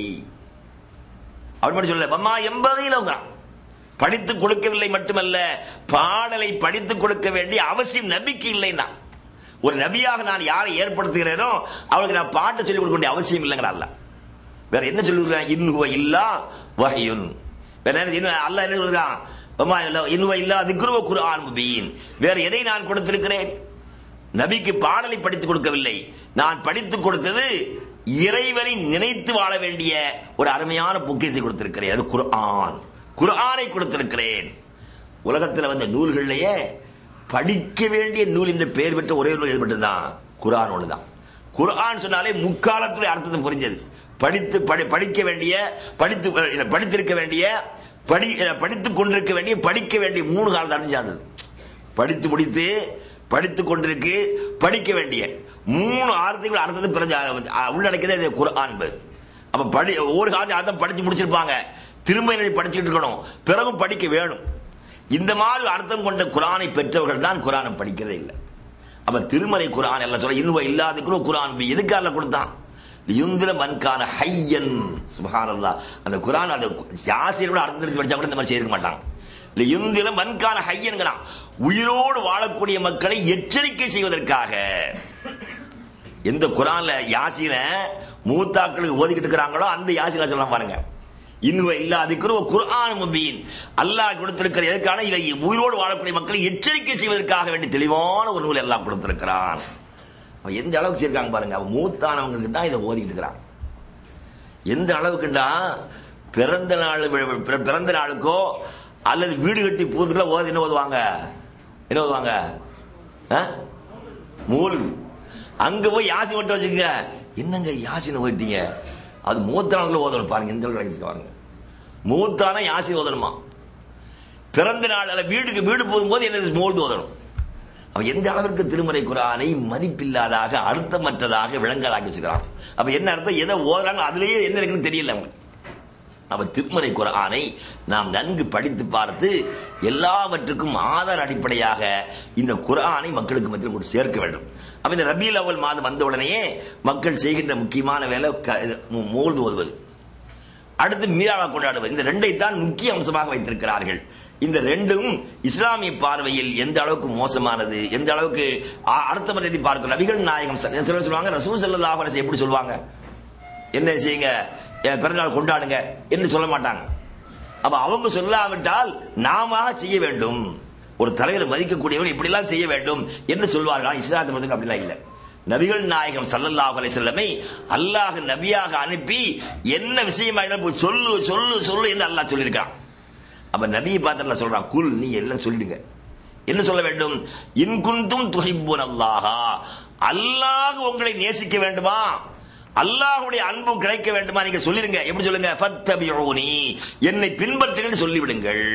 அவர் மட்டும் சொல்ல, வமா எம்பகையில படித்துக் கொடுக்கவில்லை மட்டுமல்ல, பாடலை படித்துக் கொடுக்க வேண்டிய அவசியம் நபிக்கு இல்லைன்னா. ஒரு நபியாக நான் யாரை ஏற்படுத்துகிறேனோ அவளுக்கு நான் பாட்டை சொல்லிக் கொடுக்க வேண்டிய அவசியம் இல்லைங்கிற அல்ல. வேற என்ன சொல்லுகிறான்? இன்ஹுவ இல்லா வஹ்யுன். வேற என்ன அல்லாஹ் என்ன சொல்றான்? வமா இன்ஹுவ இல்லா திக்ரு குர்ஆன் முபீன். வேற எதை நான் கொடுத்திருக்கிறேன்? நபிக்கு பாடலை படித்துக் கொடுக்கவில்லை, நான் படித்துக் கொடுத்தது இறைவனை நினைத்து வாழ வேண்டிய ஒரு அருமையான பொக்கிஷத்தை கொடுத்திருக்கிறேன், அது குர்ஆன். குர்ஆனை கொடுத்திருக்கிறேன். உலகத்தில் வந்த நூல்களிலேயே படிக்க வேண்டிய நூல் என்ற பெயர் பெற்ற ஒரே நூல் எதுபட்டதுதான்? குர்ஆன் ஒன்றுதான். குர்ஆன் சொன்னாலே முக்காலத்துடைய அர்த்தத்தை புரிஞ்சது. படிக்க வேண்டிய, படித்திருக்க வேண்டிய, படித்துக் கொண்டிருக்க வேண்டிய, படிக்க வேண்டிய 3 காலத்தை அறிஞ்சாது. படித்து முடித்து, படித்துக் கொண்டிருக்கு, படிக்க வேண்டிய 3 ஆர்த்தங்கள் அர்த்தத்தை உள்ளடக்கியது குர்ஆன். அப்ப ஒரு காலத்தை அர்த்தம் படிச்சு முடிச்சிருப்பாங்க, திரும்ப படிச்சுட்டு இருக்கணும், பிறகும் படிக்க வேணும். இந்த மாதிரி அர்த்தம் கொண்ட குர்ஆனை பெற்றவர்கள் தான் குர்ஆனை படிக்கிறதே இல்லை. அப்ப திருமறை குர்ஆன் எல்லாம் சொல்ல இன்னும் இல்லாத குர்ஆன் எதுக்காக கொடுத்தான்? யுந்திர மன்கான ஹையன். சுப்ஹானல்லாஹ். அந்த குர்ஆன் அந்த யாசீனோட அர்த்தம் படிச்சா கூட இந்த மாதிரி செய்திருக்க மாட்டாங்க. யுந்திர மன்கான ஹையன்கிறான், உயிரோடு வாழக்கூடிய மக்களை எச்சரிக்கை செய்வதற்காக. எந்த குர்ஆன்ல யாசீன மூத்தாக்களுக்கு ஓதிக்கிட்டு இருக்கிறாங்களோ அந்த யாசீன சொல்லலாம் பாருங்க. இன்னும் இல்லாதிக்கிற குர்ஆன் முபீன், அல்லாஹ் கொடுத்திருக்கிற எதற்கான இதை உயிரோடு வாழக்கூடிய மக்களை எச்சரிக்கை செய்வதற்காக வேண்டிய தெளிவான ஒரு நூல் எல்லாம் கொடுத்திருக்கிறான். எந்த அளவுக்கு செய்யிருக்காங்க பாருங்க. அவன் மூத்தானவங்களுக்கு தான் இதை ஓதிக்கிட்டு இருக்கிறான். எந்த அளவுக்குண்டா பிறந்த நாளுக்கோ அல்லது வீடு கட்டி பூத்துக்குள்ள ஓது என்ன ஓதுவாங்க, என்ன ஓதுவாங்க, மூலு. அங்க போய் யாசின் மட்டும் வச்சுக்கங்க. என்னங்க யாசின் ஓட்டிங்க, அது மூத்தானவங்களை ஓதணும் பாருங்க. எந்த பாருங்க, மூத்தான யாசின் ஓதணுமா, பிறந்த நாள் அல்ல வீடு போகும்போது என்ன மூழ்து ஓதணும். அவன் எந்த அளவிற்கு திருமறை குர்ஆனை மதிப்பில்லாதாக அர்த்தமற்றதாக விளங்கலாக்கி வச்சுக்கிறான். அப்ப என்ன அர்த்தம், எதை ஓதுறாங்க அதுலயே என்ன இருக்குன்னு தெரியல அவங்களுக்கு. அப்ப திருமறை குர்ஆனை நாம் நன்கு படித்து பார்த்து எல்லாவற்றுக்கும் ஆதார அடிப்படையாக இந்த குர்ஆனை மக்களுக்கு மத்தியில் கொண்டு சேர்க்க வேண்டும். அப்ப இந்த ரபீல் அவ்வல் மாதம் வந்த உடனே மக்கள் செய்கின்ற முக்கியமான வேலை மௌலித் ஓதுவது, அடுத்து மீராவை கொண்டாடுவது. இந்த ரெண்டை தான் முக்கிய அம்சமாக வைத்திருக்கிறார்கள். இந்த ரெண்டும் இஸ்லாமிய பார்வையில் எந்த அளவுக்கு மோசமானது, எந்த அளவுக்கு அர்த்தமற்ற பார்க்க நபிகள் நாயகம் சொல்லுவாங்க. ரசூல் ஸல்லல்லாஹு அலைஹி வஸல்லம் எப்படி சொல்லுவாங்க, என்ன செய்யுங்க பிறந்தநாள் கொண்டாடுங்க என்று சொல்ல மாட்டாங்க. அப்ப அவங்க சொல்லாவிட்டால் நாம செய்ய வேண்டும். ஒரு தலைவர் மதிக்கக்கூடியவர் இப்படிலாம் செய்ய வேண்டும் என்று சொல்வார்கள். இஸ்லாத்தை அப்படிலாம் இல்லை. நபிகள் நாயகம் ஸல்லல்லாஹு அலைஹி வஸல்லமை அல்லாஹ் நபியாக அனுப்பி என்ன விஷயமாக போய் சொல்லு சொல்லு சொல்லு என்று அல்லாஹ் சொல்லியிருக்கான். அப்ப நபியை பார்த்து சொல்றான், குல் நீ எல்லாம் சொல்லிடுங்க. என்ன சொல்ல வேண்டும், இன் குன்தும் துஹிப்பூனல்லாஹ, அல்லாஹ் உங்களை நேசிக்க வேண்டுமா, அல்லாஹ்வுடைய அன்பு கிடைக்க வேண்டுமா, நீங்க சொல்லிருங்க. எப்படி சொல்லுங்க, ஃபத்தபிஊனி, என்னை பின்பற்றுங்கள் சொல்லிவிடுங்கள்.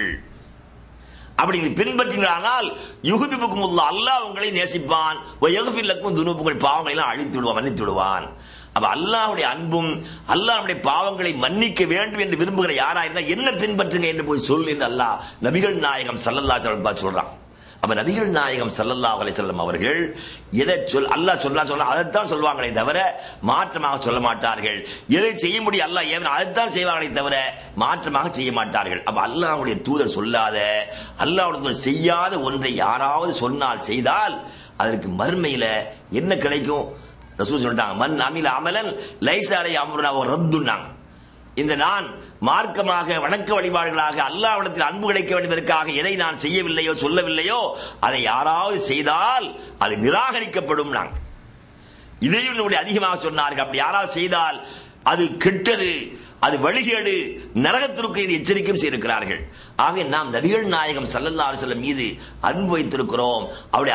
அப்படி பின்பற்றினால் யுஹிப்புக்குமுல்லாஹ், அல்லாஹ் உங்களை நேசிப்பான், வ யக்ஃபிர் லக்கும் துனூபுக்கும், பாவங்களை எல்லாம் அழித்து விடுவான், மன்னித்து விடுவான். அப்ப அல்லாஹ்வுடைய அன்பும் அல்லாஹ்வுடைய பாவங்களை மன்னிக்க வேண்டும் என்று விரும்புகிற யாரா இருந்தா என்ன பின்பற்றுங்க என்று போய் சொல் என்று அல்லாஹ் நபிகள் நாயகம் ஸல்லல்லாஹு அலைஹி வஸல்லம் சொல்றான். அப்ப நபிகள் நாயகம் ஸல்லல்லாஹு அலைஹி வஸல்லம் அவர்கள் எதை அல்லாஹ் சொல்ல அதைத்தான் சொல்வாங்களே தவிர மாற்றமாக சொல்ல மாட்டார்கள். எதை செய்ய முடியும் அல்லாஹ் ஏன் அதைத்தான் செய்வார்களே தவிர மாற்றமாக செய்ய மாட்டார்கள். அப்ப அல்லாஹ்வுடைய தூதர் சொல்லாத, அல்லாஹ்வுடைய தூதர் செய்யாத ஒன்றை யாராவது சொன்னால் செய்தால் அதற்கு மறுமையில என்ன கிடைக்கும், ரசூல் சொல்லிட்டாங்க, மன் அமில அமலன் லைஸ அலைஹி அம்ருனா ரத்துன்னாங்க. இந்த நான் மார்க்கமாக வணக்க வழிபாடுகளாக அல்லாஹ்விடத்தில் அன்பு கிடைக்க வேண்டியதற்காக எதை நான் செய்யவில்லையோ சொல்லவில்லையோ அதை யாராவது செய்தால் அது நிராகரிக்கப்படும். இதையும் நம்முடைய அதிகமாக சொன்னார்கள். அப்படி யாராவது செய்தால் அது கெட்டது, அது வழிகேடு, நரகத்திற்கு எச்சரிக்கையும் செய்திருக்கிறார்கள். ஆக நாம் நபிகள் நாயகம் ஸல்லல்லாஹு அலைஹி வஸல்லம் மீது அன்பு வைத்திருக்கிறோம். அவருடைய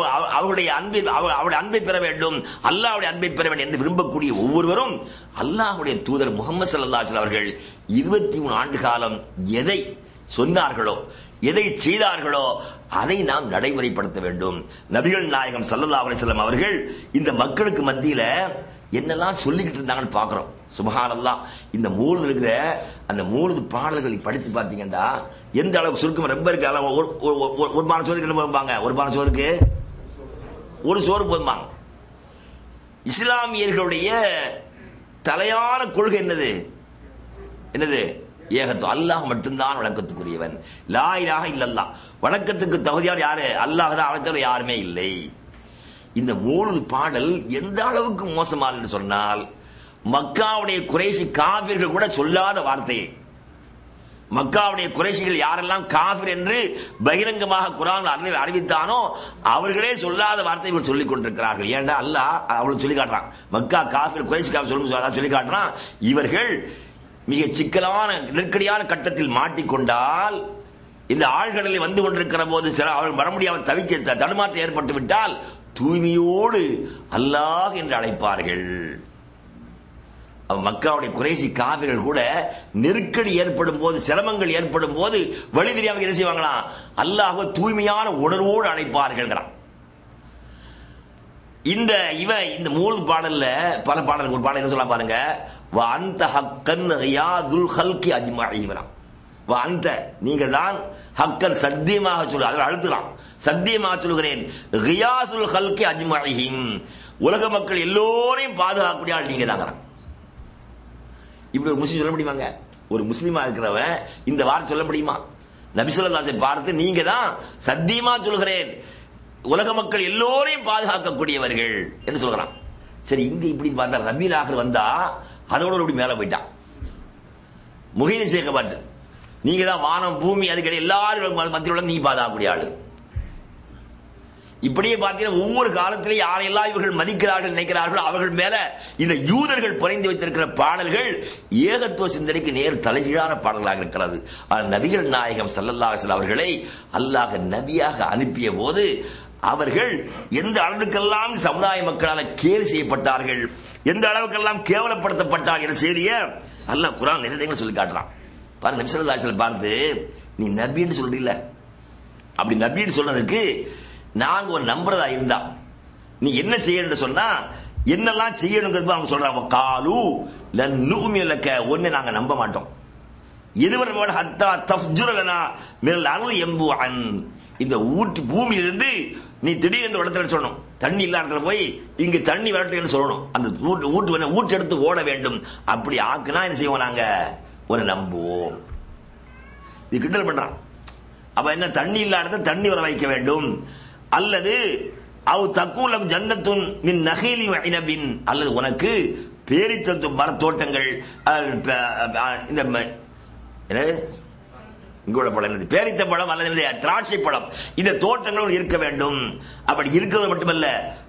அன்பை பெற வேண்டும், அல்லாஹ்வுடைய அன்பை பெற வேண்டும் என்று விரும்பக்கூடிய ஒவ்வொருவரும் அல்லாஹ்வுடைய தூதர் முஹம்மது ஸல்லல்லாஹு அலைஹி வஸல்லம் அவர்கள் 23 ஆண்டு காலம் எதை சொன்னார்களோ எதை செய்தார்களோ அதை நாம் நடைமுறைப்படுத்த வேண்டும். நபிகள் நாயகம் ஸல்லல்லாஹு அலைஹி வஸல்லம் அவர்கள் இந்த மக்களுக்கு மத்தியில என்னெல்லாம் சொல்லிக்கிட்டு இருந்தாங்கன்னு பாக்குறோம். சுப்ஹானல்லாஹ். இந்த மூலது இருக்குத, அந்த மூலது பாடல்களை படிச்சு பாத்தீங்கன்னா எந்த அளவுக்கு சுருக்கம் ரொம்ப இருக்கு. ஒரு பான சோறுக்கு என்ன போதும்பாங்க, ஒரு பான சோறுக்கு ஒரு சோறு போதும்பாங்க. இஸ்லாமியர்களுடைய தலையான கொள்கை என்னது, ஏகத்துவம். அல்லாஹ் மட்டும்தான் வணக்கத்துக்குரியவன். லா இலாஹ இல்லல்லாஹ், வணக்கத்துக்கு தகுதியான யாரு, அல்லாஹ் தான், அவனை தவிர யாருமே இல்லை. இந்த மூணு பாடல் எந்த அளவுக்கு மோசமான என்று சொன்னால், மக்காவுடைய குறைஷி காபிர்கள் கூட சொல்லாத வார்த்தையை, மக்காவுடைய குறைஷிகள் யாரெல்லாம் காபிர் என்று பகிரங்கமாக குர்ஆன் அறிவித்தானோ அவர்களே சொல்லாத வார்த்தைகள் சொல்லிக் கொண்டிருக்கிறார்கள். ஏன்டா அல்லாஹ் அவளுக்கு சொல்லி காட்டுறான், மக்கா காபிர் குறைஷி காபிர் சொல்லி காட்டுறான். இவர்கள் மிக சிக்கலான நெருக்கடியான கட்டத்தில் மாட்டிக்கொண்டால், இந்த ஆழ்கடலில் வந்து கொண்டிருக்கிற போது அவர்கள் வர முடியாமல் தவிக்க தடுமாற்றம் ஏற்பட்டு விட்டால் தூய்மையோடு அல்லாஹ் என்று அழைப்பார்கள். மக்காவுடைய குறைஷி காபிர்கள் கூட நெருக்கடி ஏற்படும் போது, சிரமங்கள் ஏற்படும் போது வழி தெரியாமல் என்ன செய்வாங்களாம், அல்லாஹ் தூய்மையான உணர்வோடு அழைப்பார்கள். இந்த மூணு பாடல்ல பல பாடல், ஒரு பாடல் என்ன சொல்ல பாருங்க, வஅன்த ஹக்கன் ரியாதுல் ஹல்கி அஜ்மஈன், வஅன்த நீங்கள் தான், ஹக்கன் சத்தியமாக சொல்ல, அதில் அழுத்தலாம், சத்தியமாக சொல்கிறேன், ரியாசுல் ஹல்கி அஜ்மஈன், உலக மக்கள் எல்லோரையும் பாதுகாக்கக்கூடிய ஆள் நீங்க தாங்க. இப்படி ஒரு முஸ்லீம் சொல்ல முடியுமாங்க? ஒரு முஸ்லீமா இருக்கிறவன் இந்த வார்த்தை சொல்ல முடியுமா? நபி ஸல்லல்லாஹு அலைஹி வஸல்லம் பார்த்து நீங்க தான் சத்தியமா சொல்கிறேன், உலக மக்கள் எல்லோரையும் பாதுகாக்கக்கூடியவர்கள் என்று சொல்கிறான். சரி, இங்க இப்படி பார்த்தா ரபீல் ஆகிர் வந்தா அதோட இப்படி மேல போயிட்டான். முஹீதீன் சேர்க்கப்பட்டு நீங்க தான் வானம் பூமி அதுக்கிடையே எல்லாரும் மத்தியோட நீ பாதாக்கூடிய ஆளு. இப்படியே பார்த்தீங்கன்னா ஒவ்வொரு காலத்திலேயே யாரெல்லாம் இவர்கள் மதிக்கிறார்கள் நினைக்கிறார்கள் அவர்கள் மேல இந்த யூதர்கள் புரைந்து வைத்திருக்கிற பாடல்கள் ஏகத்துவ சிந்தனைக்கு நேர் தலைகீழான பாடல்களாக இருக்கிறது. நபிகள் நாயகம் ஸல்லல்லாஹு அலைஹி வஸல்லம் அவர்களை அல்லாஹ் நபியாக அனுப்பிய போது அவர்கள் எந்த அளவுக்கெல்லாம் சமுதாய மக்களால் கேலி செய்யப்பட்டார்கள், எந்த அளவுக்கெல்லாம் கேவலப்படுத்தப்பட்டார்கள் என்ற செய்தியை அல்லாஹ் குர்ஆன் நிறைய இடங்களில் சொல்லி காட்டுறான். பாருங்க, நபி ஸல்லல்லாஹு அலைஹி வஸல்லம் பார்த்து நீ நபின்னு சொல்றீல்ல, அப்படி நபின்னு சொன்னதுக்கு நாங்க ஒரு நம்புறதா இருந்தா நீ என்ன செய்யணும் சொன்னா என்னெல்லாம் செய்யணுங்கிறது அவங்க சொல்றாங்க. காலு லன் நுமின லக, ஒண்ணு நாங்க நம்ப மாட்டோம். எதுவரை ஹத்தா தஃப்ஜுர லனா மினல் அர்தி யம்புஅன், இந்த பூமியிலிருந்து நீ திடீரென்று இடத்துல சொல்லணும், தண்ணி இல்லாத இடத்துல போய் இங்க தண்ணி வரட்டுன்னு சொல்லணும், அந்த ஊட்டு எடுத்து ஓட வேண்டும். அப்படி ஆக்குனா என்ன செய்வோம், நாங்க ஒரு நம்புவோம். இது கிண்டல் பண்றான். அப்ப என்ன, தண்ணி இல்லாத இடத்துல தண்ணி வர வைக்க வேண்டும், அல்லது அவ் தக்கூலம் ஜன்னத்துன் மின் நஹீலி வ இனபின், அல்லது உனக்கு பேரித்த மரத்தோட்டங்கள், இந்த இங்குள்ள பழம் பேரித்த பழம் அல்லது திராட்சை பழம், இந்த தோட்டங்களும் இருக்க வேண்டும். அப்படி இருக்கிறது மட்டுமல்ல,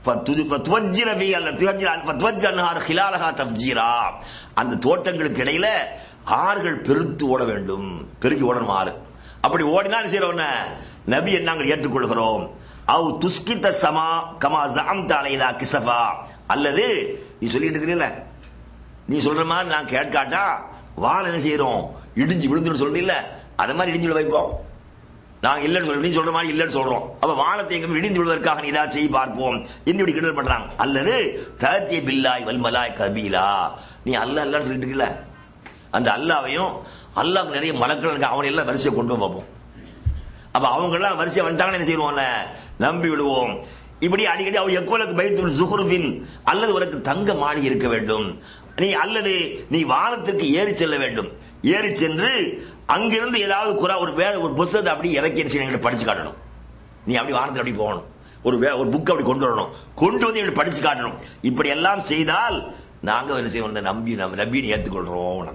அந்த தோட்டங்களுக்கு இடையில ஆறுகள் பெருத்து ஓட வேண்டும், பெருக்கி ஓடணும் ஆறு. அப்படி ஓடினால் செய்யறோம் நபி நாங்கள் ஏற்றுக்கொள்கிறோம். அவ் துஸ்கித சமா கமா ஜஅம்த அலைனா கிஸஃபா, அல்லது நீ சொல்லிட்டு இருக்கீல்ல, நீ சொல்ற மாதிரி நான் கேட்காட்டா வான் என்ன செய்யறோம், இடிஞ்சு விழுந்துன்னு சொல்றீல்ல, அது மாதிரி இடிஞ்சு வைப்போம். நாங்க இல்லைன்னு சொல்றோம், நீ சொல்ற மாதிரி இல்லைன்னு சொல்றோம். அப்ப வானத்தை எங்க இடிந்து விழுவதற்காக நீ ஏதாவது செய்ய பார்ப்போம் என்று இப்படி கிண்டல் பண்றாங்க. அல்லது தஅத்தி பில்லாஹி வல் மலாயிக கபீலா, நீ அல்லாஹ் அல்லாஹ்னு சொல்லிட்டு இருக்கீல்ல, அந்த அல்லாஹ்வையும் அல்லாஹ்க்கு நிறைய மலக்கள் இருக்கு, அவனை எல்லாம் வரிசையை கொண்டு பார்ப்போம். அப்ப அவங்க எல்லாம் வரிசையை வந்துட்டாங்கன்னு என்ன செய்வோம், நம்பி விடுவோம். இப்படி அடிக்கடி அவ எக்கோலுக்கு பைத்துல் ஸுஹ்ருஃபின், அல்லது உனக்கு தங்க மாளிகை இருக்க வேண்டும், அல்லது நீ வானத்திற்கு ஏறி செல்ல வேண்டும், ஏறி சென்று அங்கிருந்து ஏதாவது ஒரு புத்தகத்தை அப்படி இறக்கி படிச்சு காட்டணும். நீ அப்படி வானத்தில் அப்படி போகணும், ஒரு புக் அப்படி கொண்டு வரணும், கொண்டு வந்து இப்படி படிச்சு காட்டணும். இப்படி எல்லாம் செய்தால் நாங்க என்ன செய்வோம், நம்பின்னு ஏற்றுக்கொள்றோம்.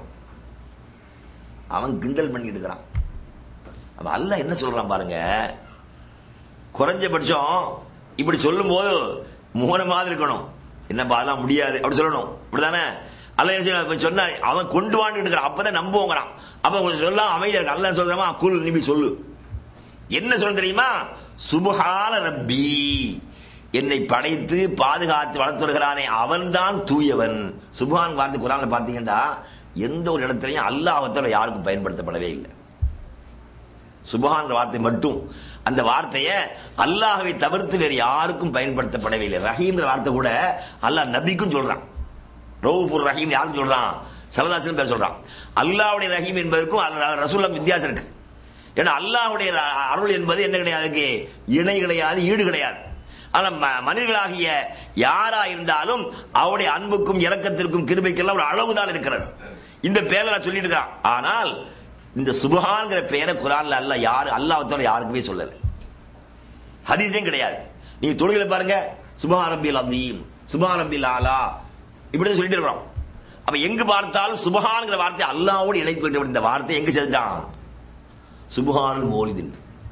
அவன் கிண்டல் பண்ணிட்டு இருக்கிறான். அப்ப அல்லாஹ் என்ன சொல்றான் பாருங்க, குறைஞ்சபட்சம் இப்படி சொல்லும் போது மௌனமாக இருக்கணும். என்னப்பா அதெல்லாம் முடியாது அப்படி சொல்லணும், அப்படிதானே? அல்லாஹ் என்ன செய்யணும் சொன்னா அவன் கொண்டு வான்னு இருக்கிறான், அப்பதான் நம்புவோங்கிறான். அப்ப கொஞ்சம் சொல்லலாம் அமைதியா இருக்கு. அல்லாஹ் சொல்றாமா, குல் நபி சொல்லு, என்ன சொல்ல தெரியுமா, சுப்ஹான ரப்பி, என்னை படைத்து பாதுகாத்து வளர்த்து வருகிறானே அவன்தான் தூயவன். சுப்ஹான் வார்த்தை குர்ஆன்ல பாத்தீங்கன்னா எந்த ஒரு இடத்துலையும் அல்லாஹ்வை யாருக்கும் பயன்படுத்தப்படவே இல்லை. சுப்ஹான் வார்த்தை மட்டும், அந்த வார்த்தையை அல்லாஹ்வை தவிர்த்து வேறு யாருக்கும் பயன்படுத்தப்படவே இல்லை. ரஹீம் வார்த்தை கூட அல்லாஹ் நபிக்கும் சொல்றான். ரவுஃபுர் ரஹீம் யாருக்கு சொல்றான், ஸல்லல்லாஹு பேர் சொல்றான். அல்லாஹ்வுடைய ரஹீம் என்பதற்கும் ரசூலுல்லாஹ் வித்தியாசம் இருக்கு. ஏன்னா அல்லாஹ்வுடைய அருள் என்பது என்ன கிடையாது, இணை கிடையாது, ஈடு கிடையாது. ஆனா மனிதர்களாகிய யாரா இருந்தாலும் அவருடைய அன்புக்கும் இரக்கத்திற்கும் கிருபைக்கெல்லாம் ஒரு அளவுதான் இருக்கிறது. இந்த பேரை நான் சொல்லிட்டு இருக்கிறான். ஆனால் இந்த சுப்ஹான்ங்கிற பெயரை குர்ஆன்ல அல்லாஹ் அல்லாஹ்வை யாருக்குமே சொல்லல, ஹதீஸையும் கிடையாது. நீங்க தொழுகையில பாருங்க, சுப்ஹான ரப்பில் அஸீம், சுப்ஹான ரப்பில் ஆலா, இப்படி சொல்லிட்டு இருக்கோம். அப்ப எங்க பார்த்தாலும் சுப்ஹான்ங்கிற வார்த்தை அல்லாஹ்வோடு இணைத்து இந்த வார்த்தை எங்க சேர்த்தான், சுப்ஹானுல் மௌலிதின்,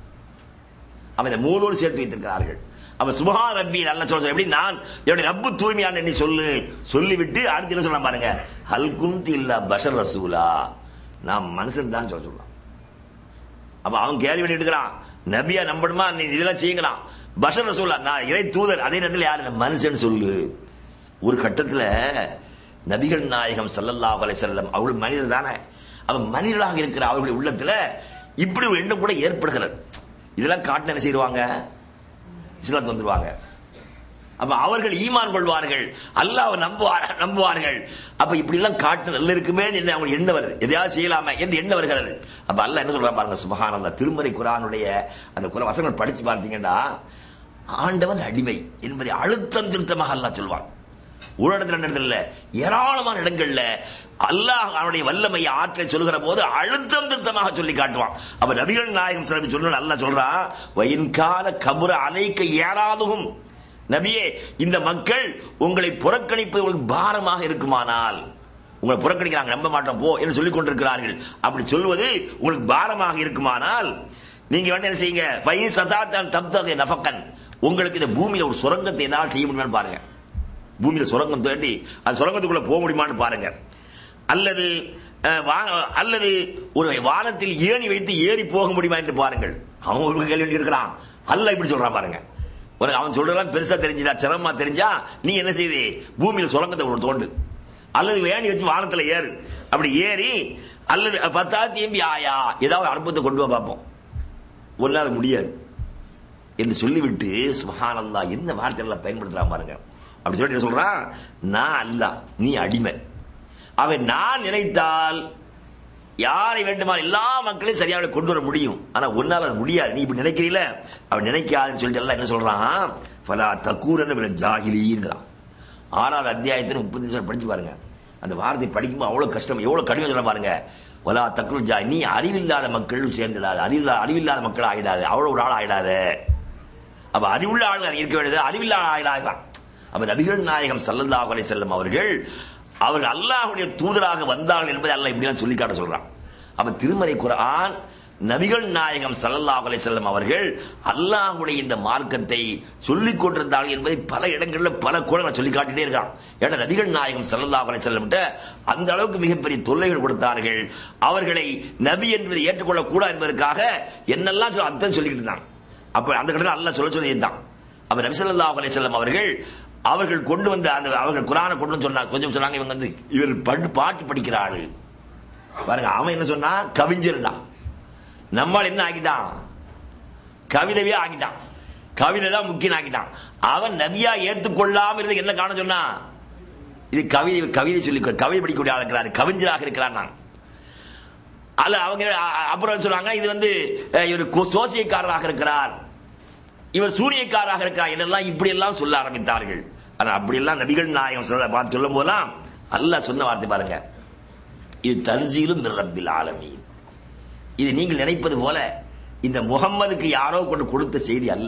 அவன் இந்த மூலோடு சேர்த்து வைத்திருக்கிறார்கள். அப்ப சுப்ஹான ரப்பி அல்லாஹ் சொல்ற எப்படி, நான் என்னுடைய ரப்பு தூய்மையான நீ சொல்லிவிட்டு அடுத்து என்ன சொல்ல பாருங்க, ஹல் குன்து இல்லா பஷர் ரசூலா, நான் மனுஷன் தான் சொல்லலாம். அப்ப அவன் கேள்வி பண்ணிட்டு இருக்கிறான், நபியா நம்பணுமா, நீ இதெல்லாம் செய்யலாம், பஷர் ரசூலா நான் இறை தூதர், அதே நேரத்தில் யாரு மனுஷன் சொல்லு. ஒரு கட்டத்துல நபிகள் நாயகம் ஸல்லல்லாஹு அலைஹி வஸல்லம் அவர்கள் மனிதர் தானே, அவன் மனிதர்களாக இருக்கிற அவர்களுடைய உள்ளத்துல இப்படி ஒரு எண்ணம் கூட ஏற்படுகிறது. இதெல்லாம் காட்டு என்ன செய்வாங்க, இஸ்லாத்துக்கு வந்துருவாங்க. அப்ப அவர்கள் ஈமான் கொள்வார்கள், அல்லாஹ்வை நம்புவார்கள். அப்ப இப்படி எல்லாம் காட்டு நல்ல இருக்குமே என்று அவங்க எண்ணம் வருது, எதையாவது செய்யலாமே என்று எண்ணம் வருகிறது. அப்ப அல்லாஹ் என்ன சொல்றான் பாருங்க, சுப்ஹானல்லாஹ். திருமறை குர்ஆனுடைய அந்த குர்ஆன் வசனங்கள் படிச்சு பார்த்தீங்கன்னா ஆண்டவன் அடிமை என்பதை அழுத்தம் திருத்தமாக அல்லாஹ் சொல்வான். ஒரு இடத்துல ரெண்டு இடத்துல ஏராளமான இடங்கள்ல அல்லாஹ் அவனுடைய வல்லமையை ஆற்றலை சொல்கிற போது அழுத்தம் திருத்தமாக சொல்லி காட்டுவான். அப்ப நபிகள் நாயகம் ஸல்லல்லாஹு அலைஹி வஸல்லம் அல்லாஹ் சொல்றான், வயின்கால கபுர அலைக்க ஏராதுகும், நபியே இந்த மக்கள் உங்களை புறக்கணிப்பது பாரமாக இருக்குமானால், உங்களை புறக்கணிக்கிறாங்க, நம்ப மாட்டோம் போ என்று சொல்லிக் கொண்டிருக்கிறார்கள். அப்படி சொல்வது உங்களுக்கு பாரமாக இருக்குமானால் நீங்க வந்து என்ன செய்யுங்க, உங்களுக்கு இந்த பூமியில ஒரு சுரங்கத்தை என்னால் செய்ய முடியுமான்னு பாருங்க. பூமியில சுரங்கம் தோண்டி அந்த சுரங்கத்துக்குள்ள போக முடியுமான்னு பாருங்க. அல்லது ஒரு வானத்தில் ஏணி வைத்து ஏறி போக முடியுமா என்று பாருங்கள். அவன் ஒரு கேள்வி இருக்கிறான். அல்ல இப்படி சொல்றான் பாருங்க. அவன் சொல்றதெல்லாம் பெருசா தெரிஞ்சா சிரமமா தெரிஞ்சா நீ என்ன செய்து பூமியில சுரங்கத்தை தோண்டு, அல்லது ஏணி வச்சு வானத்துல ஏறு. அப்படி ஏறி அல்லது 10 ஆயா ஏதாவது அற்புதத்தை கொண்டு வா பார்ப்போம். ஒன்னால முடியாது என்று சொல்லிவிட்டு சுப்ஹானல்லாஹ் என்ன வார்த்தைகளை பயன்படுத்தலாம் பாருங்க. அப்படி சொல்லிட்டு சொல்றான், நான் அல்லாஹ், நீ அடிமை. அவன் நான் நினைத்தால் யாரை வேண்டுமா எல்லா மக்களையும் சரியாக கொண்டு வர முடியும். ஆனா ஒன்னால அது முடியாது. நீ இப்படி நினைக்கிறீல, அவன் நினைக்காதுன்னு சொல்லிட்டு எல்லாம் என்ன சொல்றான், ஃபலா தகூரன ஜாஹிலீன்றான். 6வது அத்தியாயத்தில் 30 நிமிஷம் படிச்சு பாருங்க. அந்த வார்த்தை படிக்கும்போது அவ்வளவு கஷ்டம், எவ்வளவு கடுமையா சொல்ல பாருங்க. வலா தக்குல் ஜா, நீ அறிவில்லாத மக்கள் சேர்ந்துடாது, அறிவில்லாத மக்கள் ஆயிடாது, அவ்வளவு ஒரு ஆள் ஆயிடாது. அப்ப அறிவுள்ள ஆள் இருக்க வேண்டியது, அறிவில்லாத ஆயிடாதான். அப்ப நபிகள் நாயகம் ஸல்லல்லாஹு அலைஹி வஸல்லம் அவர்கள் அல்லாஹ்வுடைய தூதராக வந்தார்கள் என்பதை அல்லாஹ் இப்படிலாம் சொல்லி காட்ட சொல்றான். அப்ப திருமறை குர்ஆன் நபிகள் நாயகம் ஸல்லல்லாஹு அலைஹி வஸல்லம் அவர்கள் அல்லாஹ்வுடைய இந்த மார்க்கத்தை சொல்லிக் கொண்டிருந்தார்கள் என்பதை பல இடங்களில் பல கோணங்களை சொல்லி காட்டிட்டே இருக்கான். ஏன்னா நபிகள் நாயகம் ஸல்லல்லாஹு அலைஹி வஸல்லம் அந்த அளவுக்கு மிகப்பெரிய தொல்லைகள் கொடுத்தார்கள். அவர்களை நபி என்பதை ஏற்றுக்கொள்ளக் கூடாது என்பதற்காக என்னெல்லாம் அர்த்தம் சொல்லிட்டு இருந்தாங்க. அப்ப அந்த கடத்தில் அல்லாஹ் சொல்ல தான். அப்ப நபி ஸல்லல்லாஹு அலைஹி வஸல்லம் அவர்கள் கொண்டு வந்த அந்த அவர்கள் குர்ஆனை கொண்டு வந்து சொன்னாங்க. கொஞ்சம் சொன்னாங்க, இவங்க வந்து இவர் பாட்டு படிக்கிறார்கள் பாருங்க. அவன் என்ன சொன்னா, கவிஞர்தான். நம்மால் என்ன ஆகிட்டான், கவிதையே ஆகிட்டான். கவிதை தான் முக்கியம் ஆகிட்டான். அவன் நபியா ஏற்றுக்கொள்ளாம இருந்தது என்ன காரணம் சொன்னா, இது கவிதை சொல்லி கவிதை படிக்கக்கூடிய ஆள் இருக்கிறார், கவிஞராக இருக்கிறான். நான் அல்ல அவங்க அப்புறம் சொல்றாங்க, இது வந்து இவர் சோசியக்காரராக இருக்கிறார், இவர் சூரியக்காராக இருக்கிறார் என்னெல்லாம் இப்படி எல்லாம் சொல்ல ஆரம்பித்தார்கள். ஆனா அப்படி எல்லாம் நபிகள் நாயகம் சொல்லும் போதெல்லாம் அல்லாஹ் சொன்ன வார்த்தை பாருங்க, இது தன்சீலும் மிர் ரப்பில் ஆலமீன். இது நீங்கள் நினைப்பது போல இந்த முகம்மதுக்கு யாரோ கொண்டு கொடுத்த செய்தி அல்ல,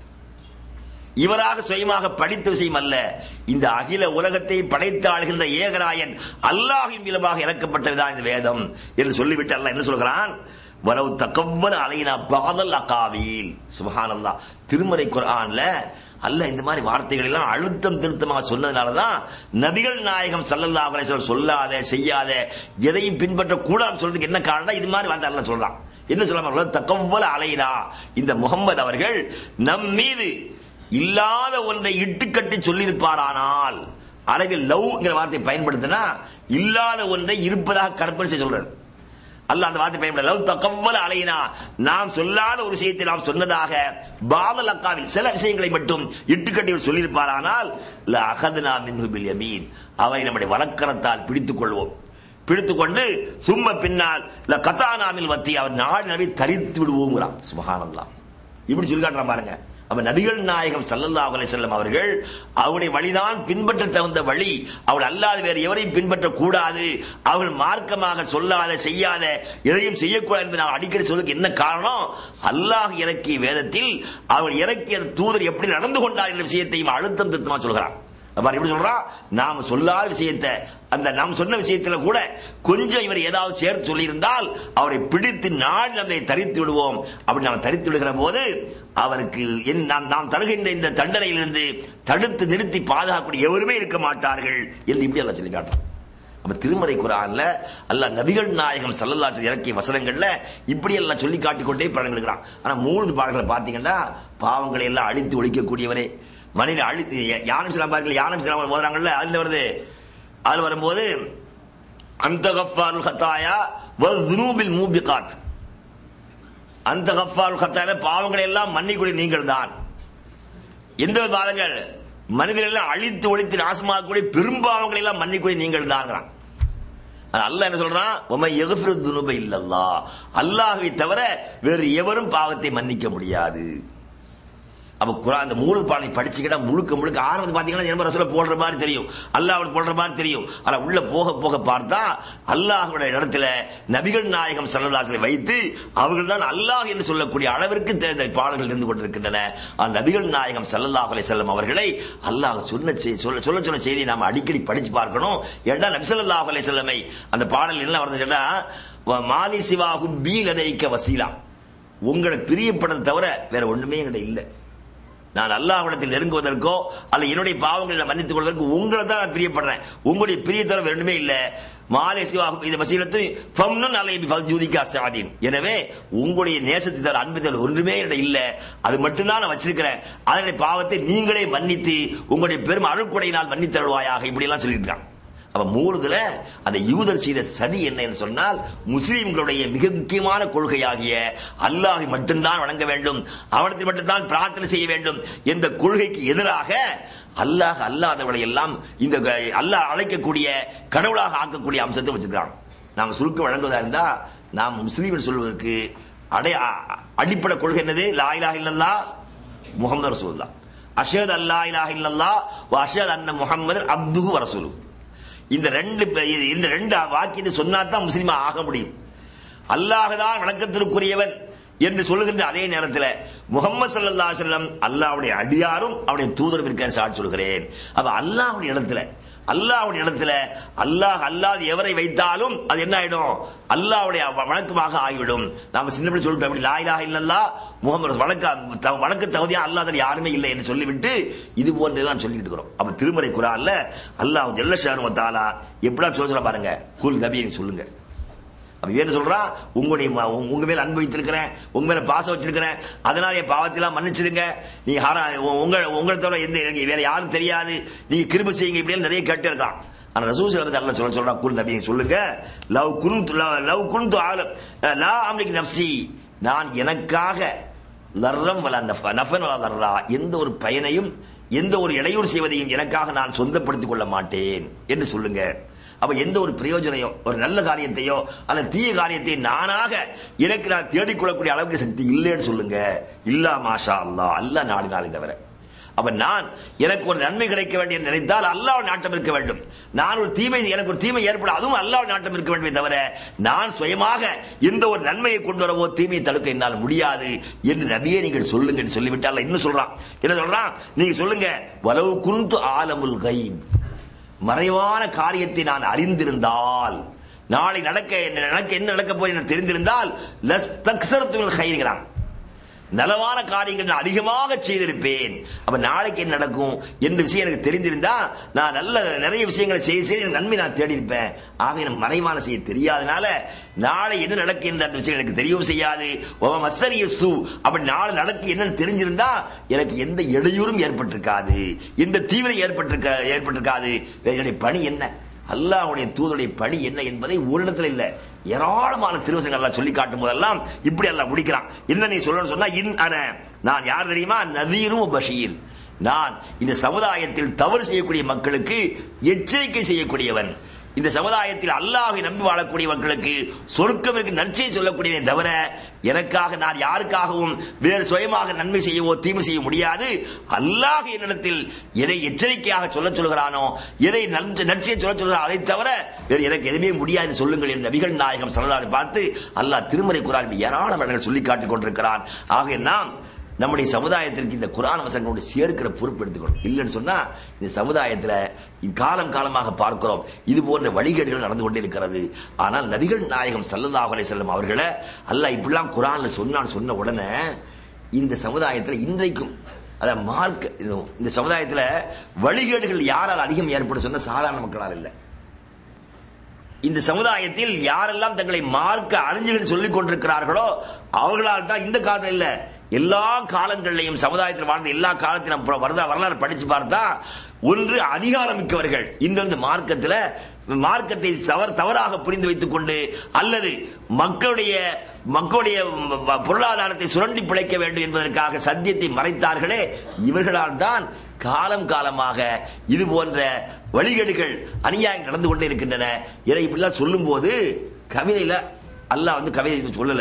இவராக சுயமாக படித்த விஷயம் அல்ல. இந்த அகில உலகத்தை படைத்து ஆளுகின்ற ஏகராயன் அல்லாஹ்வின் மூலமாக இறக்கப்பட்டதுதான் இந்த வேதம் என்று சொல்லிவிட்டு அல்லாஹ் என்ன சொல்கிறான், வரவு தகவல் அலைனா பாதல் அகாவில். சுப்ஹானல்லாஹ். திருமறை குர்ஆன்ல அல்லாஹ் இந்த மாதிரி வார்த்தைகள் எல்லாம் அழுத்தம் திருத்தமாக சொன்னதுனாலதான் நபிகள் நாயகம் ஸல்லல்லாஹு அலைஹி வஸல்லம் சொல்லாத செய்யாத எதையும் பின்பற்ற கூடாது சொல்றதுக்கு என்ன காரணம், இது மாதிரி வார்த்தை அல்லாஹ் சொல்றான். என்ன சொல்றாங்க, தகவல் அலைனா, இந்த முகம்மது அவர்கள் நம் மீது இல்லாத ஒன்றை இட்டுக்கட்டி சொல்லியிருப்பாரானால், அரபில் லவ்ங்கிற வார்த்தை பயன்படுத்தினா இல்லாத ஒன்றை இருப்பதாக கற்பனை செய்ய சொல்றது. அல்லாஹ் அந்த வார்த்தை பயன்படுத்த, லவ் தகவல் அலைனா, நாம் சொல்லாத ஒரு விஷயத்தை நாம் சொன்னதாக பாதல் அக்காவில் சில விஷயங்களை மட்டும் இட்டுக்கட்டி சொல்லியிருப்பாரானால் லஅഖத்னா மின்ஹு பில் யமீன், அவை நம்முடைய வலக்கரத்தால் பிடித்துக் கொள்வோம். பிடித்துக்கொண்டு சும்ம பின்னால் லகதானா மில் வத்தி, அவர் நாடு நபி தரித்து விடுவோங்கிறான். சுப்ஹானல்லாஹ். இப்படி சொல்லி காட்டுறான் பாருங்க. அப்ப நபிகள் நாயகம் ஸல்லல்லாஹு அலைஹி வஸல்லம் அவர்கள் அவருடைய வழிதான் பின்பற்ற தகுந்த வழி, அவள் அல்லாத வேறு எவரையும் பின்பற்ற கூடாது, அவள் மார்க்கமாக சொல்லாத செய்யாத எதையும் செய்யக்கூடாது என்று நான் அடிக்கடி சொல்வதற்கு என்ன காரணம், அல்லாஹ் இறக்கிய வேதத்தில் அவள் இறக்கிய தூதர் எப்படி நடந்து கொண்டார் என்ற விஷயத்தையும் அழுத்தம் திருத்தமா சொல்கிறான். எப்படி சொல்றான், நாம் சொல்லாத விஷயத்தை அந்த நாம் சொன்ன விஷயத்துல கூட கொஞ்சம் இவர் ஏதாவது சேர்த்து சொல்லி இருந்தால் அவரை பிடித்து நாடு நம்மை தரித்து விடுவோம். அப்படி நாம் தரித்து விடுகிற போது அவருக்கு நாம் தருகின்ற இந்த தண்டனையிலிருந்து தடுத்து நிறுத்தி பாதுகாக்கக்கூடிய எவருமே இருக்க மாட்டார்கள் என்று இப்படி அல்லாஹ் சொல்லி காட்டுறான். நம்ம திருமறை குர்ஆன்ல அல்லாஹ் நபிகள் நாயகம் ஸல்லல்லாஹு அலைஹி வஸல்லம் இறக்கிய வசனங்கள்ல இப்படி எல்லாம் சொல்லி காட்டிக்கொண்டே பலன்கிறான். ஆனா 3 பாடல்களை பாத்தீங்கன்னா பாவங்களை எல்லாம் அழித்து ஒழிக்கக்கூடியவரே, மனித அழித்து யானம் சிலாம் பாருங்கள், யானம் சிலாம் போதுறாங்கல்ல, அதுல வருது. அது வரும்போது அந்த கஃபாருல் ஹத்தாயா வஸ்துனூபில் மூபிகாத், அந்த கஃபாருல் ஹத்தாயா பாவங்களை எல்லாம் மன்னிக்கூடிய நீங்கள் தான். எந்த பாவங்கள், மனிதர்கள் எல்லாம் அழித்து ஒழித்து நாசமாகக்கூடிய பெரும்பாவங்களை எல்லாம் மன்னிக்கூடிய நீங்கள் தான். அல்லாஹ் என்ன சொல்றான், வமை யக்ஃபிரு துனூப இல்லல்லாஹ், அல்லாஹ்வை தவிர வேறு எவரும் பாவத்தை மன்னிக்க முடியாது. அப்ப குர்ஆன் அந்த மூல பாடலை படிச்சுக்கிட்டா முழுக்க முழுக்க ஆரம்பத்து பாத்தீங்கன்னா நம்ம ரசூலை போடுற மாதிரி தெரியும், அல்லாஹ் போடுற மாதிரி தெரியும். ஆனா உள்ள போக போக பார்த்தா அல்லாஹ்வுடைய இடத்துல நபிகள் நாயகம் ஸல்லல்லாஹு அலைஹி வஸல்லம் வைத்து அவர்கள் தான் அல்லாஹ் என்று சொல்லக்கூடிய அளவிற்கு இந்த பாடல்கள் இருந்து கொண்டிருக்கின்றன. அந்த நபிகள் நாயகம் ஸல்லல்லாஹு அலைஹி வஸல்லம் அவர்களை அல்லாஹ் சொன்ன செய்தியை நாம அடிக்கடி படிச்சு பார்க்கணும். ஏன்னா நபி ஸல்லல்லாஹு அலைஹி வஸல்லமை அந்த பாடல் என்ன வருதுன்னா, மாலி சிவாஹு பீலதைக்க வசீலா, உங்களை பிரியப்படுறதை தவிர வேற ஒண்ணுமே என்கிட்ட இல்லை. நான் அல்லாஹ்விடத்தில் நெருங்குவதற்கோ அல்ல என்னுடைய பாவங்களை மன்னித்துக் கொள்வதற்கு உங்களை தான் நான் பிரியப்படுறேன். உங்களுடைய பிரியத்தர வேணுமே இல்ல. எனவே உங்களுடைய நேசத்தை தவிர அன்பு தவிர ஒன்றுமே இல்ல. அது மட்டும்தான் நான் வச்சிருக்கிறேன். அதனுடைய பாவத்தை நீங்களே மன்னித்து உங்களுடைய பெரும் அருள்கொடையினால் மன்னித்தருள்வாயாக, இப்படி எல்லாம் சொல்லியிருக்காங்க. அப்ப மூலத்துல அந்த யூதர் செய்த சதி என்ன சொன்னால், முஸ்லிம்களுடைய மிக முக்கியமான கொள்கையாகிய அல்லாஹை மட்டும்தான் வணங்க வேண்டும், அவனத்தில் மட்டும்தான் பிரார்த்தனை செய்ய வேண்டும் என்ற கொள்கைக்கு எதிராக அல்லாஹ் அல்லாதவளை எல்லாம் இந்த அல்லாஹ் அழைக்கக்கூடிய கடவுளாக ஆக்கக்கூடிய அம்சத்தை வச்சிருக்காங்க. நாம சுருக்க வழங்குவதா இருந்தா, நாம் முஸ்லீம் சொல்வதற்கு அடிப்படை கொள்கை என்னது? லா இலாஹ இல்லல்லாஹ் முஹம்மது ரசூலுல்லாஹ், அஷ்ஹது அல்லா இலாஹ இல்லல்லாஹ் வ அஷ்ஹது அன்ன முஹம்மதன் அப்துஹு வ ரசூலுஹு. இந்த ரெண்டு வாக்கியத்தை சொன்னாதான் முஸ்லீமா ஆக முடியும். அல்லாஹ்தான் வணக்கத்திற்குரியவன் என்று சொல்லுகின்ற அதே நேரத்தில் முஹம்மது ஸல்லல்லாஹு அலைஹி வஸல்லம் அல்லாஹ்வுடைய அடியாரும் அவருடைய தூதரும் இருக்க சாட்சி சொல்கிறேன். அப்ப அல்லாஹ்வுடைய இடத்துல அல்லாஹ் அல்லாது எவரை வைத்தாலும் அது என்ன ஆயிடும்? அல்லாஹ்வுடைய வணக்கமாக ஆகிவிடும். நாம சின்ன பிள்ளை சொல்லிட்டோம், அப்படி லா இலாஹ இல்லல்லாஹ் முஹம்மது வணக்க தகுதியா அல்லாஹ் யாருமே இல்லை என்று சொல்லிவிட்டு இது போன்றதான் சொல்லிட்டு இருக்கிறோம். அப்ப திருமறை குர்ஆன்ல அல்லாஹ் ஜல்ல ஷானு வ தஆலா எப்படா சொல்ற பாருங்க, குல் நபியை சொல்லுங்க. அப்ப என்ன சொல்றா? உங்க மேல அன்பு வைத்திருக்கிறேன், உங்க மேல பாசம் வச்சிருக்கிறேன், அதனால என் பாவத்தெல்லாம் மன்னிச்சிருங்க, நீங்க உங்களை தவிர எந்த வேற யாரும் தெரியாது, நீங்க கிருபை செய்யுங்க, இப்படி நிறைய கேட்டுதான். ஆனா ரசூல் ஸல்லல்லாஹு அலைஹி வஸல்லம் சொல்றா, குல் நபியை சொல்லுங்க, லவ் குன்து ஆலம் லா அம்லிகு நஃப்ஸி, நான் எனக்காக லர்ரம் வலா நஃபன் வலா லர்ரா, எந்த ஒரு பயனையும் எந்த ஒரு இடையூறு செய்வதையும் எனக்காக நான் சொந்தப்படுத்திக் கொள்ள மாட்டேன் என்று சொல்லுங்க. அப்ப எந்த ஒரு பிரயோஜனையோ ஒரு நல்ல காரியத்தையோ அல்ல தீய காரியத்தை நானாக எனக்கு நான் தேடிக்கொள்ளக்கூடிய அளவுக்கு சக்தி இல்லைன்னு சொல்லுங்க. இல்லா மாஷா அல்லாஹ், அல்லாஹ் நாடினாலே தவிர. அப்ப நான் எனக்கு ஒரு நன்மை கிடைக்க வேண்டிய நினைத்தால் அல்லாஹ் நாட்டம் இருக்க வேண்டும். நான் ஒரு தீமை எனக்கு ஒரு தீமை ஏற்படும், அதுவும் அல்லாஹ் நாட்டம் இருக்க வேண்டுமே தவிர நான் சுயமாக எந்த ஒரு நன்மையை கொண்டு வரவோ தீமையை தடுக்க என்னால் முடியாது என்று நபியே நீங்கள் சொல்லுங்க என்று சொல்லிவிட்டால் இன்னும் சொல்றான். என்ன சொல்றான்? நீங்க சொல்லுங்க, வலவு குன்து ஆலமுல் கைப், மறைவான காரியத்தை நான் அறிந்திருந்தால், நாளை என்ன நடக்க போய் தெரிந்திருந்தால், லஸ் தக்ஸரத்து மினல் கைர்ங்கிறான், நலவான காரியங்கள் நான் அதிகமாக செய்திருப்பேன். அப்ப நாளைக்கு என்ன நடக்கும் என்ற விஷயம் எனக்கு தெரிந்திருந்தா நான் நிறைய விஷயங்களை செய்து நன்மை நான் தேடி இருப்பேன். ஆக எனக்கு மறைவான செய்ய தெரியாதனால நாளை என்ன நடக்கின்ற அந்த விஷயம் எனக்கு தெரியவும் செய்யாது. அப்படி நாளை நடக்கு என்னன்னு தெரிஞ்சிருந்தா எனக்கு எந்த இடையூறும் ஏற்பட்டிருக்காது, எந்த தீவிரம் ஏற்பட்டிருக்காது. என்னுடைய பணி என்ன, அல்லாஹ்வுடைய தூதருடைய பணி என்ன என்பதை ஒரு இடத்துல இல்ல, ஏராளமான திருவசனங்கள் எல்லாம் சொல்லி காட்டும் போதெல்லாம் இப்படி எல்லாம் முடிக்கிறான். என்ன நீ சொல்லணும்னு சொன்னா, நான் யார் தெரியுமா? நதீரும் பஷீர், நான் இந்த சமுதாயத்தில் தவறு செய்யக்கூடிய மக்களுக்கு எச்சரிக்கை செய்யக்கூடியவன், இந்த சமுதாயத்தில் அல்லாஹ்வை நம்பி வாழக்கூடிய மக்களுக்கு சொர்க்கத்திற்கு நற்செய்தி சொல்லக்கூடியவனே தவிர எனக்காக நான் யாருக்காகவும் வேறு சுயமாக நன்மை செய்யவோ தீமை செய்ய முடியாது. அல்லாஹ் என்னிடத்தில் எதை எச்சரிக்கையாக சொல்லுகிறானோ, எதை நற்செய்தி சொல்கிறானோ அதை தவிர வேறு எனக்கு எதுவுமே முடியாது சொல்லுங்கள் என்று நபிகள் நாயகம் ஸல்லல்லாஹு அலைஹி வஸல்லம் பார்த்து அல்லாஹ் திருமறை குர்ஆனில் ஏராளமான சொல்லி காட்டிக் கொண்டிருக்கிறான். ஆக நாம் நம்முடைய சமுதாயத்திற்கு இந்த குர்ஆன் வசனங்களோடு சேர்க்கிற பொறுப்பு எடுத்துக்கணும். இல்லைன்னு சொன்னா இந்த சமுதாயத்தில் காலம் காலமாக பார்க்கிறோம் இது போன்ற வழிகேடுகள் நடந்து கொண்டே இருக்கிறது. ஆனால் நபிகள் நாயகம் ஸல்லல்லாஹு அலைஹி வஸல்லம் அவர்களை அல்லாஹ் இப்படிலாம் குர்ஆன்ல சொன்ன உடனே இந்த சமுதாயத்தில் இன்றைக்கும் இந்த சமுதாயத்தில் வழிகேடுகள் யாரால் அதிகம் ஏற்பட சொன்ன சாதாரண மக்களால் இல்லை. இந்த சமுதாயத்தில் யாரெல்லாம் தங்களை மார்க்க அறிஞர்கள் சொல்லிக் கொண்டிருக்கிறார்களோ அவர்களால் தான் இந்த காலத்தில் இல்ல, எல்லா காலங்களிலையும் சமுதாயத்தில் வாழ்ந்த எல்லா காலத்திலும் வரலாறு படிச்சு பார்த்தா ஒன்று அதிகாரம் மிக்கவர்கள் இன்னொன்று மார்க்கத்தை தவறாக புரிந்து வைத்துக் கொண்டு அல்லது மக்களுடைய பொருளாதாரத்தை சுரண்டி பிழைக்க வேண்டும் என்பதற்காக சத்தியத்தை மறைத்தார்களே, இவர்களால் தான் காலம் காலமாக இது போன்ற வழிகேடுகள் அநியாயம் நடந்து கொண்டே இருக்கின்றன. இப்படிலாம் சொல்லும் போது கவிதையில அல்லாஹ் கவிதை சொல்லல,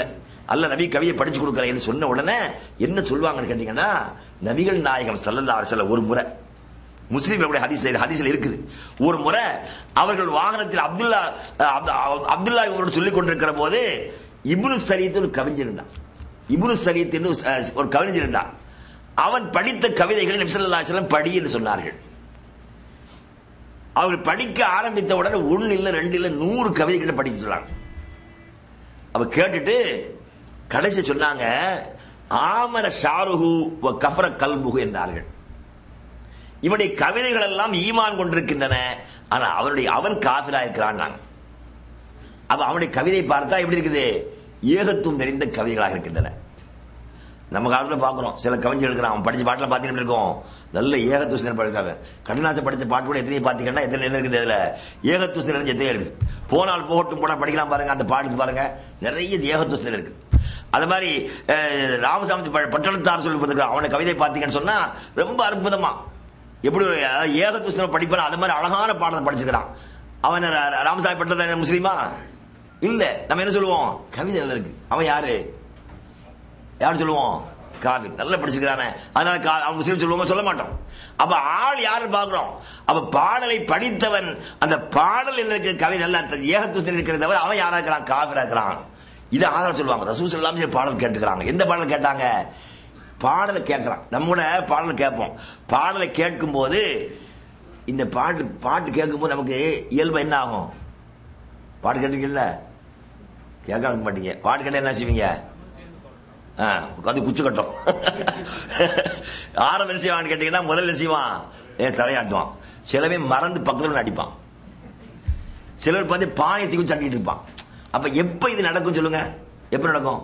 அல்ல நபி கவியை படிச்சு கொடுக்கிறேன்னு சொன்ன உடனே என்ன சொல்லுவாங்கன்னு கேட்டீங்கன்னா, நபிகள் நாயகம் ஸல்லல்லாஹு அலைஹி வஸல்லம் ஒரு முறை முஸ்லிம்களுடைய ஹதீஸ்ல இருக்குது, ஒரு முறை அவர்கள் வாகனத்தில் அப்துல்லா இவரோடு சொல்லிக் கொண்டிருக்கிற போது இப்னு ஸரீத் ஒரு கவிஞர் இருந்தான். இப்னு ஸரீத் ஒரு கவிஞர் இருந்தான். அவன் படித்த கவிதைகளை நபி ஸல்லல்லாஹு அலைஹி வஸல்லம் படி என்று சொன்னார்கள். அவர்கள் படிக்க ஆரம்பித்த உடனே 1 இல்ல 2 இல்ல 100 கவிதை கிட்ட படிக்க சொன்னாங்க. அவ கேட்டுட்டு கடைசி சொன்னாங்க, ஆமர ஷாருஹு வ கஃபர கல்புஹு என்றார்கள். இவனுடைய கவிதைகள் எல்லாம் ஈமான் கொண்டிருக்கின்றன, ஆனா அவன் காஃபிரா இருக்கிறான். அப்ப அவனுடைய கவிதை பார்த்தா எப்படி இருக்குது? ஏகத்துவம் நிறைந்த கவிதைகளாக இருக்கின்றன. நம்ம காலத்துல பாக்குறோம், சில கவிஞர் இருக்கிறான், அவன் படிச்ச பாட்டுல பாத்துக்கிட்டு இருக்கோம், நல்ல ஏகத்துவம் படிக்காங்க. கண்ணதாசன் படிச்ச பாட்டு கூட எத்தனை பாத்தீங்கன்னா எத்தனை என்ன இருக்குது? அதுல ஏகத்துவம் நிறைஞ்ச எத்தனை இருக்குது. போனால் போகட்டும் போனா படிக்கலாம் பாருங்க, அந்த பாட்டுக்கு பாருங்க நிறைய ஏகத்துவம் இருக்கு. அது மாதிரி ராமசாமி பட்டணத்தார் சொல்லி கொடுத்துருக்கான், அவனை கவிதை பாத்தீங்கன்னு சொன்னா ரொம்ப அற்புதமா எப்படி ஏகத்துவம் படிப்பான், அது மாதிரி அழகான பாடத்தை படிச்சுக்கிறான். அவன் ராமசாமி பட்டணத்தார் முஸ்லீமா இல்ல, நம்ம என்ன சொல்லுவோம்? கவிதை நல்லா இருக்கு. அவன் யாரு சொல்லுவோம்? காவி நல்லா படிச்சுக்கிறானே, அதனால அவன் முஸ்லீம் சொல்லுவோம், சொல்ல மாட்டோம். அப்ப ஆள் யாரு பாக்குறோம்? அப்ப பாடலை படித்தவன் அந்த பாடல் என்ன இருக்கு, கவி நல்லா ஏகத்துவத்தில் இருக்கிறத அவன் யாரா இருக்கிறான்? காவிரா இருக்கிறான். இதை ஆதாரம் சொல்லுவாங்க. ரசூல் ஸல்லல்லாஹு அலைஹி வஸல்லம் பாடல் கேட்டுக்கிறாங்க. எந்த பாடல் கேட்டாங்க? பாடலை கேட்கிறான். நம்மோட பாடல் கேட்போம். பாடலை கேட்கும் போது இந்த பாட்டு கேட்கும் போது நமக்கு இயல்பா என்ன ஆகும்? பாட்டு கேட்டீங்கல்ல, கேட்க மாட்டீங்க. பாட்டு கேட்ட என்ன செய்வீங்க? உட்காந்து குச்சி கட்டும். ஆரம்ப என்ன செய்வான்னு கேட்டீங்கன்னா, முதல்ல என்ன செய்வான்? தலையாட்டுவான். சிலவே மறந்து பக்கத்துல அடிப்பான். சிலர் பார்த்து பாயத்தை குச்சி அடிக்கிட்டு இருப்பான். அப்ப எப்ப இது நடக்கும் சொல்லுங்க? எப்ப நடக்கும்?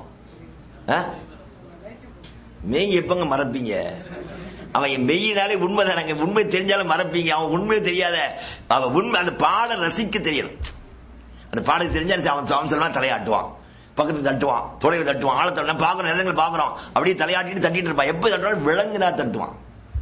மெய் எப்பங்க மறப்பீங்க? அவன் மெய்யினாலே உண்மை தானங்க, உண்மை தெரிஞ்சாலும் மறப்பீங்க. அவன் உண்மையை தெரியாத, அவன் உண்மை அந்த பாட ரசிக்க தெரியணும். அந்த பாடத்துக்கு தெரிஞ்சா அவன் சொல்லலாம் தலையாட்டுவான், பக்கத்துல தட்டுவான், தொலைவில் தட்டுவான், ஆழ தட்டுவான். பாக்குறோம், நேரங்கள் பாக்குறோம், அப்படியே தலையாட்டிட்டு தட்டிட்டு இருப்பான். எப்ப தட்டுவான்? விளங்கினா தட்டுவான்.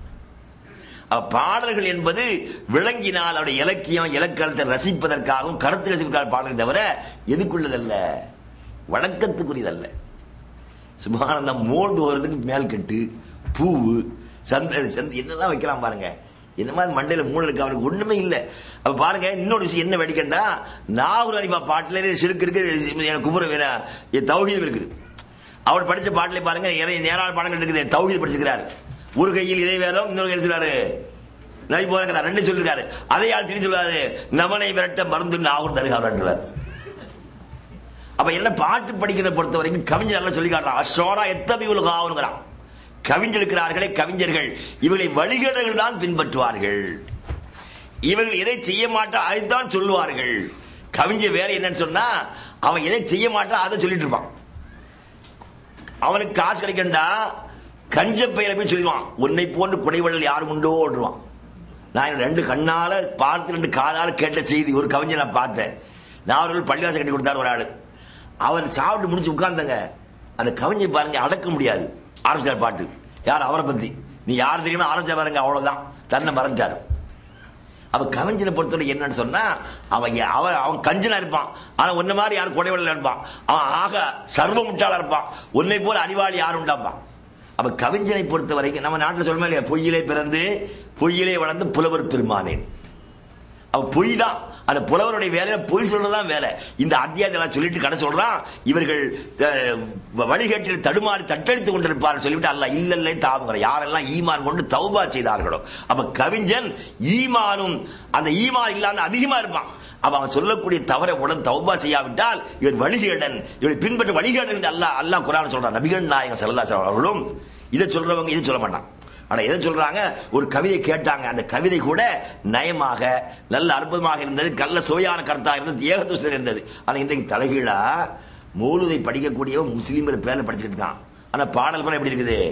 பாடல்கள் என்பது விளங்கினால் அவருடைய இலக்கியம் இலக்கணத்தை ரசிப்பதற்காகவும் கருத்து ரசிப்பதற்காக பாடல் தவிர எதுக்குள்ளதல்ல, வணக்கத்துக்குரியதல்ல. சுபானந்தம் மோல்டு வருவதற்கு மேல் கட்டு பூவு என்னெல்லாம் வைக்கலாம் பாருங்க. என்ன மாதிரி மண்டையில மூளை இருக்கு அவனுக்கு ஒண்ணுமே இல்ல. அப்ப பாருங்க, இன்னொரு விஷயம் என்ன வெடிக்கண்டா, நாகூர் அலிபா பாட்டுல சிறுக்கு இருக்கு, குபுர வேற தௌஹீத் இருக்குது. அவர் படிச்ச பாட்டிலே பாருங்க நேரான பாடங்கள் இருக்குது. தௌஹீத் படிச்சுக்கிறார். ஒரு கையில் இதை வேதம், இன்னொரு கையில் சொல்றாரு நபி போறாங்க, ரெண்டு சொல்லிருக்காரு. அதையால் திணி சொல்றாரு, நமனை விரட்ட மருந்து நாகூர் தருகார். அப்ப என்ன பாட்டு படிக்கிறத பொறுத்த வரைக்கும் கவிஞர் எல்லாம் சொல்லி காட்டுறான். அஷோரா எத்தபியுல் காவுங்கிறான். கவிஞர் இருக்கிறார்களே கவிஞர்கள், இவர்களை வழிகேடர்கள் தான் பின்பற்றுவார்கள். இவர்கள் எதை செய்ய மாட்டா அதைத்தான் சொல்லுவார்கள். கவிஞர் வேலை என்னன்னு சொன்னா, அவன் எதை செய்ய மாட்டான் அதை சொல்லிட்டு இருப்பான். அவனுக்கு காசு கிடைக்கண்டா கஞ்ச பெயரை போய் சொல்லுவான், உன்னை போன்று குடைவள்ளல் யாரும் உண்டோ ஓடுவான். நான் 2 கண்ணால பார்த்து 2 காதால கேட்ட செய்தி. ஒரு கவிஞர் நான் பார்த்தேன். நான் அவர்கள் பள்ளிவாசல் கட்டி கொடுத்தார் ஒரு ஆளு. அவர் சாப்பிட்டு முடிச்சு உட்கார்ந்தாங்க. அந்த கவிஞர் பாருங்க அடக்க முடியாது, ஆரம்பிச்சார் பாட்டு. யார்? அவரை பத்தி. நீ யார் தெரியுமா ஆரம்பிச்சா பாருங்க, அவ்வளவுதான், தன்னை மறந்துட்டாரு. அவ கவிஞனை பொறுத்தவரை என்னன்னு சொன்னா, அவன் கஞ்சனா இருப்பான், ஆனா உன்ன மாதிரி யாரும் குடைவள்ளல் இருப்பான். அவன் ஆக சர்வ முட்டாளா இருப்பான். உன்னை போல அறிவாளி யாரும் உண்டாப்பான். அப்ப கவிஞனை பொறுத்த வரைக்கும் நம்ம நாட்டில் சொல்லுமா இல்லையா, பொய்யிலே பிறந்து பொய்யிலே வளர்ந்து புலவர் பெருமானேன். அவ பொய் தான், அந்த புலவருடைய வேலையில பொய் சொல்றதுதான் வேலை. இந்த அத்தியாயத்தை சொல்லிட்டு கடை சொல்றான், இவர்கள் வழிகேட்டில் தடுமாறி தட்டளித்துக் கொண்டிருப்பார் சொல்லிவிட்டு அல்ல இல்லல்ல தாவுங்கிற யாரெல்லாம் ஈமான் கொண்டு தௌபா செய்தார்களோ. அப்ப கவிஞன் ஈமானும் அந்த ஈமான் இல்லாத அதிகமா இருப்பான். அப்ப அவன் சொல்லக்கூடிய தவறை உடன் தௌபா செய்யாவிட்டால் இவன் வழிகேடன், இவனை பின்பற்ற வழிகேடன் என்று அல்லாஹ் குர்ஆன் சொல்றான். நபிகள் நாயகம் ஸல்லல்லாஹு அலைஹி வஸல்லம் அவர்களும் இதை சொல்றவங்க இதை சொல்ல மாட்டான். ஆனா எதை சொல்றாங்க? ஒரு கவிதை கேட்டாங்க, அந்த கவிதை கூட நயமாக நல்ல அற்புதமாக இருந்தது, நல்ல சுவையான கருத்தாக இருந்தது, ஏகத்துவத்தில் இருந்தது. ஆனா இன்றைக்கு தலைகீழா மௌலூதை படிக்கக்கூடியவன் முஸ்லீம் பேர்ல படிச்சுட்டு இருக்கான். ஆனா பாடல் கூட எப்படி இருக்குது?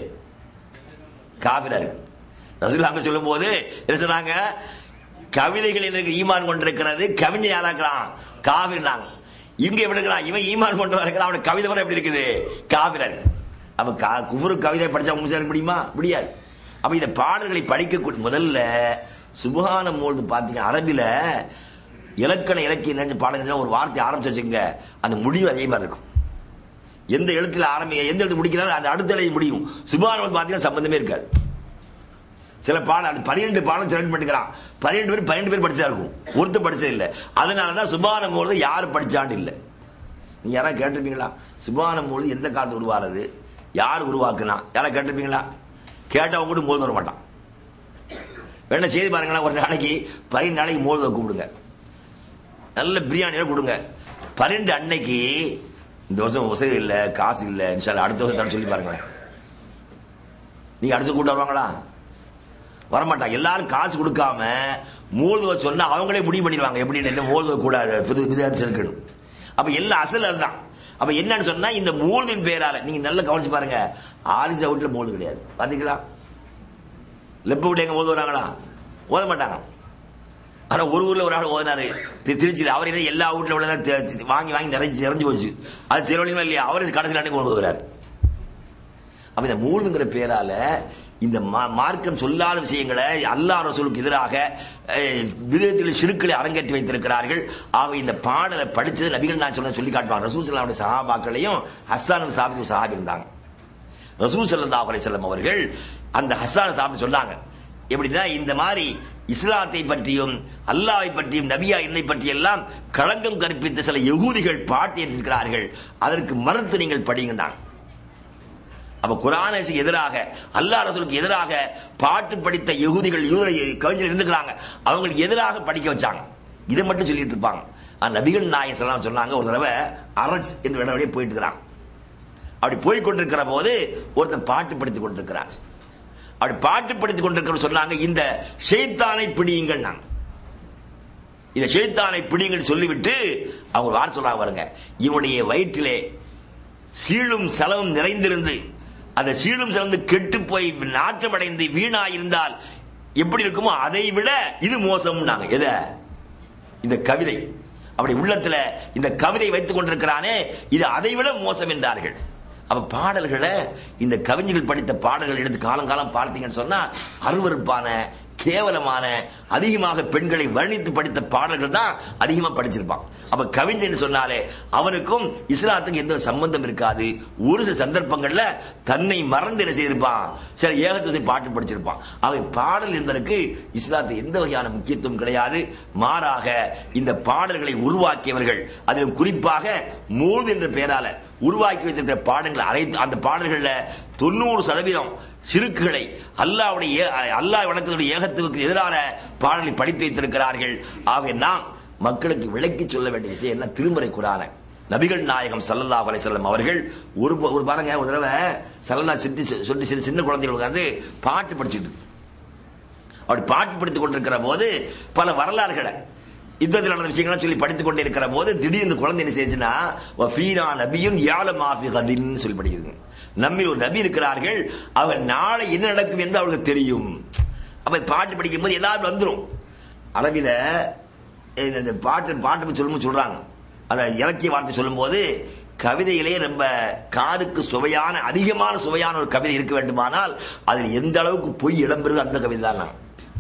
காபிரா இருக்கு. ரசூலுல்லாஹ் சொல்லும் போது என்ன சொன்னாங்க? கவிதைகள் எனக்கு ஈமான் கொண்டிருக்கிறது, கவிஞன் யாராக்கிறான்? காபிர்னாங்க. இவங்க எப்படி இருக்கிறான்? இவன் ஈமான் கொண்டு இருக்கிறான், அவனுக்கு கவிதை கூட எப்படி இருக்குது? காபிரா இருக்கு. அப்ப குஃப்ரு கவிதை படிச்சா முஸ்லிம் முடியுமா? முடியாது. அப்ப இந்த பாடல்களை படிக்கக்கூடிய முதல்ல சுப்ஹான மோல்து பாத்தீங்க, அரபில இலக்கண இலக்கிய பாடல் ஒரு வார்த்தை ஆரம்பிச்சு வச்சுங்க, அந்த முடிவு அதே மாதிரி இருக்கும். எந்த எழுத்துல எந்த எழுத்து முடிக்கிறாரோ அந்த அடுத்த எழுதி முடியும். சுப்ஹானல்லாஹ் பாத்தீங்கன்னா சம்பந்தமே இருக்காது. சில பாடம் 12 பாடம் செலக்ட் பண்ணிக்கிறான், 12 பேர் படிச்சா இருக்கும், ஒருத்தர் படிச்சது இல்லை. அதனாலதான் சுப்ஹானல்லாஹ் யாரு படிச்சாண்டு இல்லை. நீங்க யாராவது கேட்டிருப்பீங்களா சுப்ஹானல்லாஹ் எந்த காலத்து உருவானது, யார் உருவாக்குனா? யாராவது கேட்டிருப்பீங்களா? கேட்டவங்க கூட மோது வர மாட்டான். வேணா செய்தி பாருங்களா, ஒரு நாளைக்கு 12 நாளைக்கு மோது கூப்பிடுங்க, நல்ல பிரியாணியோட கொடுங்க. 12 அன்னைக்கு இந்த வருஷம் வசதி இல்ல, காசு இல்ல, அடுத்த வருஷம் சொல்லி பாருங்களேன். நீங்க அடுத்த கூட்ட வருவாங்களா? வரமாட்டாங்க. எல்லாரும் காசு கொடுக்காம மூழ்துவ சொன்னா அவங்களே முடிவு பண்ணிடுவாங்க எப்படின்னு, என்ன மூழ்துவ கூடாது, விதத்து இருக்கணும். அப்ப எல்லா அசல் அதுதான். அப்ப என்னன்னு சொன்னா இந்த மூழ்தின் பேரால நீங்க நல்லா கவனிச்சு பாருங்க, ஆரிச வீட்டுல மூழ்து கிடையாது. பாத்தீங்களா? லெப்ப வீட்டு எங்க மூழ்து வராங்களா? ஓத மாட்டாங்க. ஆனா ஒரு ஊர்ல ஒரு ஆள் ஓதினாரு திருச்சியில், அவர் எல்லா வீட்டுல உள்ளதான் வாங்கி வாங்கி நிறைஞ்சு போச்சு. அது திருவள்ளியுமே இல்லையா, அவரு கடைசியில் கொண்டு வருகிறார். அப்ப இந்த மூழ்துங்கிற பேரால இந்த மார்க்கம் சொல்லாத விஷயங்களை அல்லாஹ் ரசூலுக்கு எதிராக விதத்தில் ஷிர்க்களை அரங்கேற்றி வைத்திருக்கிறார்கள். ஆக இந்த பாடலை படிச்சது நபிகள் நான் சொல்லி காட்டுவாங்க. ரசூல் ஸல்லல்லாஹு அலைஹி சஹாபாக்களையும் ஹஸ்ஸான் சாபித் சஹாபி இருந்தாங்க. ரசூல் ஸல்லல்லாஹு அலைஹி வஸல்லம் அவர்கள் அந்த ஹஸ்ஸான் சாபித் சொன்னாங்க, எப்படின்னா இந்த மாதிரி இஸ்லாத்தை பற்றியும் அல்லாஹ்வை பற்றியும் நபியா என்னை பற்றி எல்லாம் களங்கம் கற்பித்த சில யகூதிகள் பாட்டு இருக்கிறார்கள், அதற்கு மறுத்து நீங்கள் படிங்கன்னாங்க. அப்ப குர்ஆனுக்கு எதிராக அல்லாஹ் ரசூலுக்கு எதிராக பாட்டு படித்த யகூதிகள் கவிஞர்கள் இருந்துக்கிறாங்க, அவங்களுக்கு எதிராக படிக்க வச்சாங்க. இதை மட்டும் சொல்லிட்டு இருப்பாங்க. நபிகள் நாயகம் ஸல்லல்லாஹு அலைஹி வஸல்லம் சொன்னாங்க, ஒரு தடவை அரஜ் என்ற இடம் வழியே போயிட்டு இருக்கிறாங்க. அப்படி போய் கொண்டிருக்கிற போது ஒருத்தர் பாட்டு படித்துக் கொண்டிருக்கிறார். அப்படி பாட்டு படித்துக் கொண்டிருக்கிற சொன்னாங்க, இந்த ஷைத்தானை பிடியுங்கள். நாங்க இந்த ஷைத்தானை பிடியுங்கள் சொல்லிவிட்டு அவங்க வார்த்தை சொல்றாங்க பாருங்க, இவனுடைய வயிற்றிலே சீழும் சலவும் நிறைந்திருந்து அந்த சீழும் சலந்து கெட்டு போய் நாற்றம் அடைந்து வீணா இருந்தால் எப்படி இருக்குமோ அதை விட இது மோசம். நாங்க எதை? இந்த கவிதை. அப்படி உள்ளத்துல இந்த கவிதை வைத்துக் கொண்டிருக்கிறானே, இது அதை விட மோசம் என்றார்கள். அப்ப பாடல்களை இந்த கவிஞர்கள் படித்த பாடல்கள் எடுத்து காலங்காலம் பார்த்தீங்கன்னு சொன்னா அருவருப்பான கேவலமான அதிகமாக பெண்களை வர்ணித்து படித்த பாடல்கள் தான் அதிகமா படிச்சிருப்பான். அப்ப கவிஞன் சொன்னாலே அவனுக்கும் இஸ்லாத்துக்கு எந்த சம்பந்தம் இருக்காது. ஒரு சில சந்தர்ப்பங்கள்ல தன்னை மறந்து என்ன செய்திருப்பான், சில ஏகத்துவத்தை பாட்டு படிச்சிருப்பான். அவை பாடல் என்பதற்கு இஸ்லாத்துக்கு எந்த வகையான முக்கியத்துவம் கிடையாது. மாறாக இந்த பாடல்களை உருவாக்கியவர்கள், அதிலும் குறிப்பாக மூழ்து என்ற பெயரால உருவாக்கி வைத்திருக்கிற பாடல்கள் அனைத்து அந்த பாடல்கள்ல 90% சிறுக்குகளை அல்லாஹ் வணக்கத்துடைய ஏகத்துவக்கு எதிரான பாடலை படித்து வைத்திருக்கிறார்கள். ஆக நாம் மக்களுக்கு விளக்கி சொல்ல வேண்டிய விஷயம் என்ன, திருமறை குர்ஆன். நபிகள் நாயகம் ஸல்லல்லாஹு அலைஹி வஸல்லம் அவர்கள் ஒரு பாருங்க, ஒரு தடவை சொல்லி சின்ன குழந்தைகளுக்கு வந்து பாட்டு படிச்சுட்டு அப்படி பாட்டு படித்துக் கொண்டிருக்கிற போது பல வரலாறுகளை யுத்தத்தில் நடந்த விஷயங்களை சொல்லி படித்துக் கொண்டே இருக்கிற போது திடீர்னு குழந்தை என்ன செய்யுச்சுன்னா, வஃபீனா நபியுன் யஅலமு ஃபீ கதின் சொல்லி படிக்குது. நம்மில் ஒரு நபி இருக்கிறார்கள், அவர் நாளை என்ன நடக்கும் என்று அவர்களுக்கு தெரியும். அப்ப பாட்டு படிக்கும் போது எல்லாரும் வந்துடும். அரபில இந்த பாட்டு சொல்றாங்க, அந்த இலக்கிய வார்த்தை சொல்லும் போது கவிதையிலே ரொம்ப காதுக்கு சுவையான அதிகமான சுவையான ஒரு கவிதை இருக்க வேண்டுமானால் அதில் எந்த அளவுக்கு பொய் இடம்பெறுது அந்த கவிதை தான்.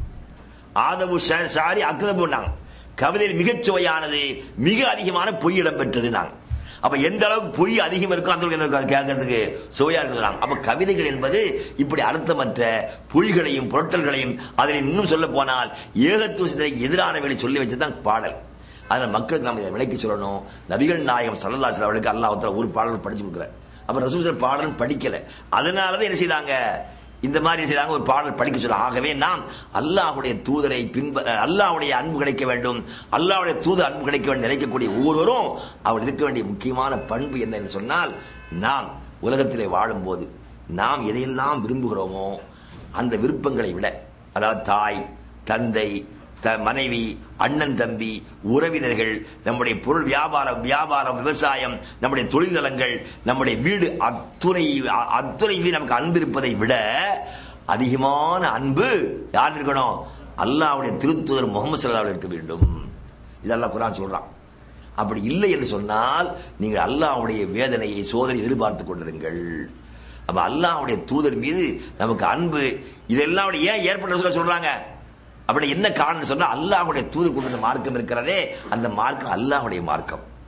ஆதபு ஷாரி அக்தபு நாங்க கவிதையில் மிகச் சுவையானது, மிக அதிகமான பொய் இடம்பெற்றது. நாங்க அப்ப எந்த அளவுக்கு பொய் அதிகம் இருக்கும் அந்த அளவுக்கு கேட்கறதுக்கு சுவையா இருக்கிறாங்க. அப்ப கவிதைகள் என்பது இப்படி அர்த்தமற்ற பொய்களையும் புரட்டல்களையும், அதில் இன்னும் சொல்ல போனால் ஏகத்துவத்துக்கு எதிரானவர்களை சொல்லி வச்சுதான் பாடல். அதனால மக்களுக்கு நம்ம இதை விளக்கி சொல்லணும். நபிகள் நாயகம் ஸல்லல்லாஹு அலைஹி வஸல்லம் அவர்களுக்கு அல்லாஹ் தஆலா ஒரு பாடல் படிச்சு கொடுக்குறார். அப்ப ரசூல் பாடல் படிக்கல, அதனாலதான் என்ன செய்தாங்க, இந்த மாதிரி செய்தாங்க, ஒரு பாடல் படிக்க சொல்ல. ஆகவே நாம் அல்லாஹ்வுடைய தூதரை அல்லாஹ்வுடைய அன்பு கிடைக்க வேண்டும், அல்லாஹ்வுடைய தூதர் அன்பு கிடைக்க வேண்டும் நினைக்கக்கூடிய ஒவ்வொருவரும் அவர் இருக்க வேண்டிய முக்கியமான பண்பு என்ன என்று சொன்னால், நாம் உலகத்திலே வாழும் போது நாம் எதையெல்லாம் விரும்புகிறோமோ அந்த விருப்பங்களை விட, அதாவது தாய் தந்தை மனைவி அண்ணன் தம்பி உறவினர்கள், நம்முடைய பொருள் வியாபாரம் விவசாயம், நம்முடைய தொழில்நலங்கள், நம்முடைய வீடு, அத்துறை நமக்கு அன்பு இருப்பதை விட அதிகமான அன்பு யார் இருக்கணும், அல்லாஹ்வுடைய திருத்தூதர் முஹம்மது ஸல்லல்லாஹு அலைஹி இருக்க வேண்டும். இதெல்லாம் குர்ஆன் சொல்றான். அப்படி இல்லை என்று சொன்னால் நீங்கள் அல்லாஹ்வுடைய வேதனையை சோதனை எதிர்பார்த்துக் கொண்டிருங்கள். அப்ப அல்லாஹ்வுடைய தூதர் மீது நமக்கு அன்பு இதெல்லாம் ஏன் ஏற்பட்ட சொல்றாங்க, அப்படி என்ன காரணம் சொன்னா, அல்லாஹ்வுடைய தூதர் கொண்ட மார்க்கம் இருக்கிறதே அந்த மார்க்கம் அல்லாஹ்வுடைய மார்க்கம்.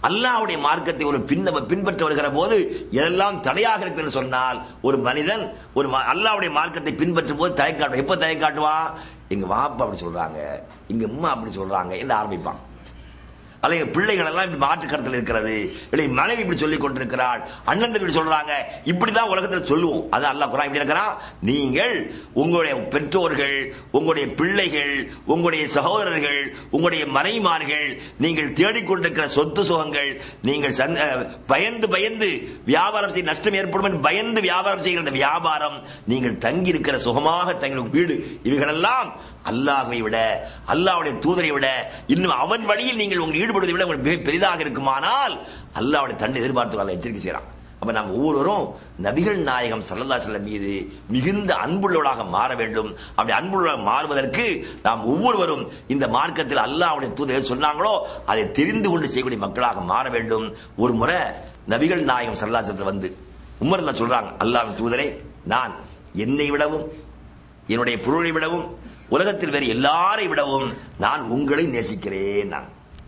அல்லாஹ்வுடைய மார்க்கத்தை ஒரு பின்பற்ற வருகிற போது எதெல்லாம் தடையாக இருக்கு என்று சொன்னால், ஒரு மனிதன் ஒரு அல்லாஹ்வுடைய மார்க்கத்தை பின்பற்றும் போது தயக்க காட்டுவான். எப்ப தயக்க காட்டுவான்? எங்க வாப்பா அப்படி சொல்றாங்க, எங்க அம்மா அப்படி சொல்றாங்க என்று ஆரம்பிப்பான். அல்ல பிள்ளைகள் எல்லாம் இப்படி மாற்று கருத்தில் இருக்கிறது, இல்லை மனைவி இப்படி சொல்லிக் கொண்டிருக்கிறாள், அண்ணன் இப்படி சொல்றாங்க, இப்படிதான் உலகத்தில் சொல்லுவோம். அது அல்லாஹ் குர்ஆன் இப்படி இருக்கிறான், நீங்கள் உங்களுடைய பெற்றோர்கள், உங்களுடைய பிள்ளைகள், உங்களுடைய சகோதரர்கள், உங்களுடைய மனைவிமார்கள், நீங்கள் தேடிக்கொண்டிருக்கிற சொத்து சுகங்கள், நீங்கள் பயந்து பயந்து வியாபாரம் செய்ய நஷ்டம் ஏற்படும் என்று பயந்து வியாபாரம் செய்கிற அந்த வியாபாரம், நீங்கள் தங்கி இருக்கிற சுகமாக தங்கள் வீடு, இவைகளெல்லாம் அல்லாஹ்வை விட, அல்லாஹ்வுடைய தூதரை விட, இன்னும் அவன் வழியில் நீங்கள் உங்கள் ஈடுபடுவதை விட உங்களுக்கு மிக பெரிதாக இருக்குமானால் அல்லாஹ்வுடைய தண்டனை எதிர்பார்த்து எச்சரிக்கை செய்யலாம். அப்ப நாம் ஒவ்வொருவரும் நபிகள் நாயகம் ஸல்லல்லாஹு அலைஹி வஸல்லம் மீது மிகுந்த அன்புள்ளவர்களாக மாற வேண்டும். அப்படி அன்புள்ளவர்களாக மாறுவதற்கு நாம் ஒவ்வொருவரும் இந்த மார்க்கத்தில் அல்லாஹ்வுடைய தூதர் சொன்னாங்களோ அதை தெரிந்து கொண்டு செய்யக்கூடிய மக்களாக மாற வேண்டும். ஒரு முறை நபிகள் நாயகம் ஸல்லல்லாஹு அலைஹி வஸல்லம் வந்து உமர் தான் சொல்றாங்க, அல்லாஹ்வின் தூதரே, நான் என்னை விடவும் என்னுடைய பொருளை விடவும் உலகத்தில் வேறு எல்லாரை விடவும் நான் உங்களை நேசிக்கிறேன். நான்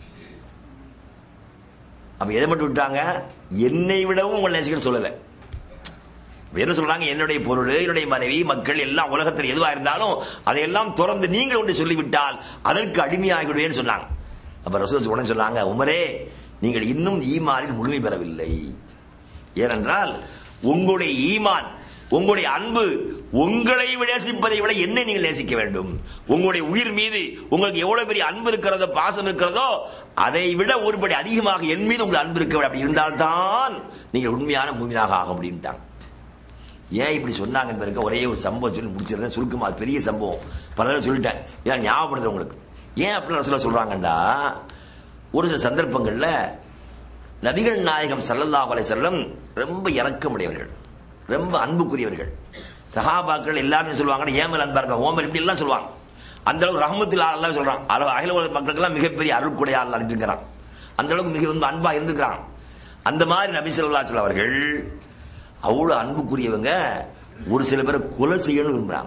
அப்ப எதை மட்டும் விட்டாங்க? என்னை விடவும் உங்களை நேசிக்கிறேன் சொல்லல. என்ன சொல்றாங்க? என்னுடைய பொருள், என்னுடைய மனைவி, மக்கள் எல்லாம் உலகத்தில் எதுவா இருந்தாலும் அதையெல்லாம் தொடர்ந்து நீங்கள் ஒன்று சொல்லிவிட்டால் அதற்கு அடிமையாகிவிடுவேன்னு சொன்னாங்க. அப்ப ரசூல் உடனே சொன்னாங்க, உமரே, நீங்கள் இன்னும் ஈமானில் முழுமை பெறவில்லை. ஏனென்றால் உங்களுடைய ஈமான், உங்களுடைய அன்பு உங்களை நேசிப்பதை விட என்னை நீங்கள் நேசிக்க வேண்டும். உங்களுடைய உயிர் மீது உங்களுக்கு எவ்வளவு பெரிய அன்பு இருக்கிறதோ, பாசம் இருக்கிறதோ, அதை விட ஒருபடி அதிகமாக என் மீது உங்களுக்கு அன்பு இருக்க வேண்டும். அப்படி இருந்தால்தான் நீங்கள் உண்மையான மூமினாக ஆக முடியும்ட்டாங்க. ஏன் இப்படி சொன்னாங்க என்பதற்கு ஒரே ஒரு சம்பவம் சொல்லி முடிச்சிருந்தேன். சுருக்கமா, அது பெரிய சம்பவம், பல சொல்லிட்டேன், இதான் ஞாபகப்படுத்த உங்களுக்கு. ஏன் அப்படின்னு ரசூலுல்லாஹ் சொல்றாங்கண்டா, ஒரு சில சந்தர்ப்பங்கள்ல நபிகள் நாயகம் ஸல்லல்லாஹு அலைஹி வஸல்லம் ரொம்ப இரக்கமுடையவர்கள், ரொம்ப அன்புக்குரியவர்கள். சஹாபாக்கள் எல்லாரும் சொல்லுவாங்க, ஏமல் அன்பா இருக்க ஓமல் இப்படி எல்லாம் சொல்லுவாங்க. அந்த அளவுக்கு ரஹ்மத்துல்லாஹ் அல்லாஹ் சொல்றான், அகில உலக மக்களுக்கு எல்லாம் மிகப்பெரிய அருள்குடையா அல்லாஹ் அனுப்பியிருக்கிறான். அந்த அளவுக்கு மிக அன்பா இருந்திருக்கிறான். அந்த மாதிரி நபி ஸல்லல்லாஹு அலைஹி வஸல்லம் அவர்கள் அவ்வளவு அன்புக்குரியவங்க. ஒரு சில பேரை கொலை செய்யணும்னு விரும்புறாங்க.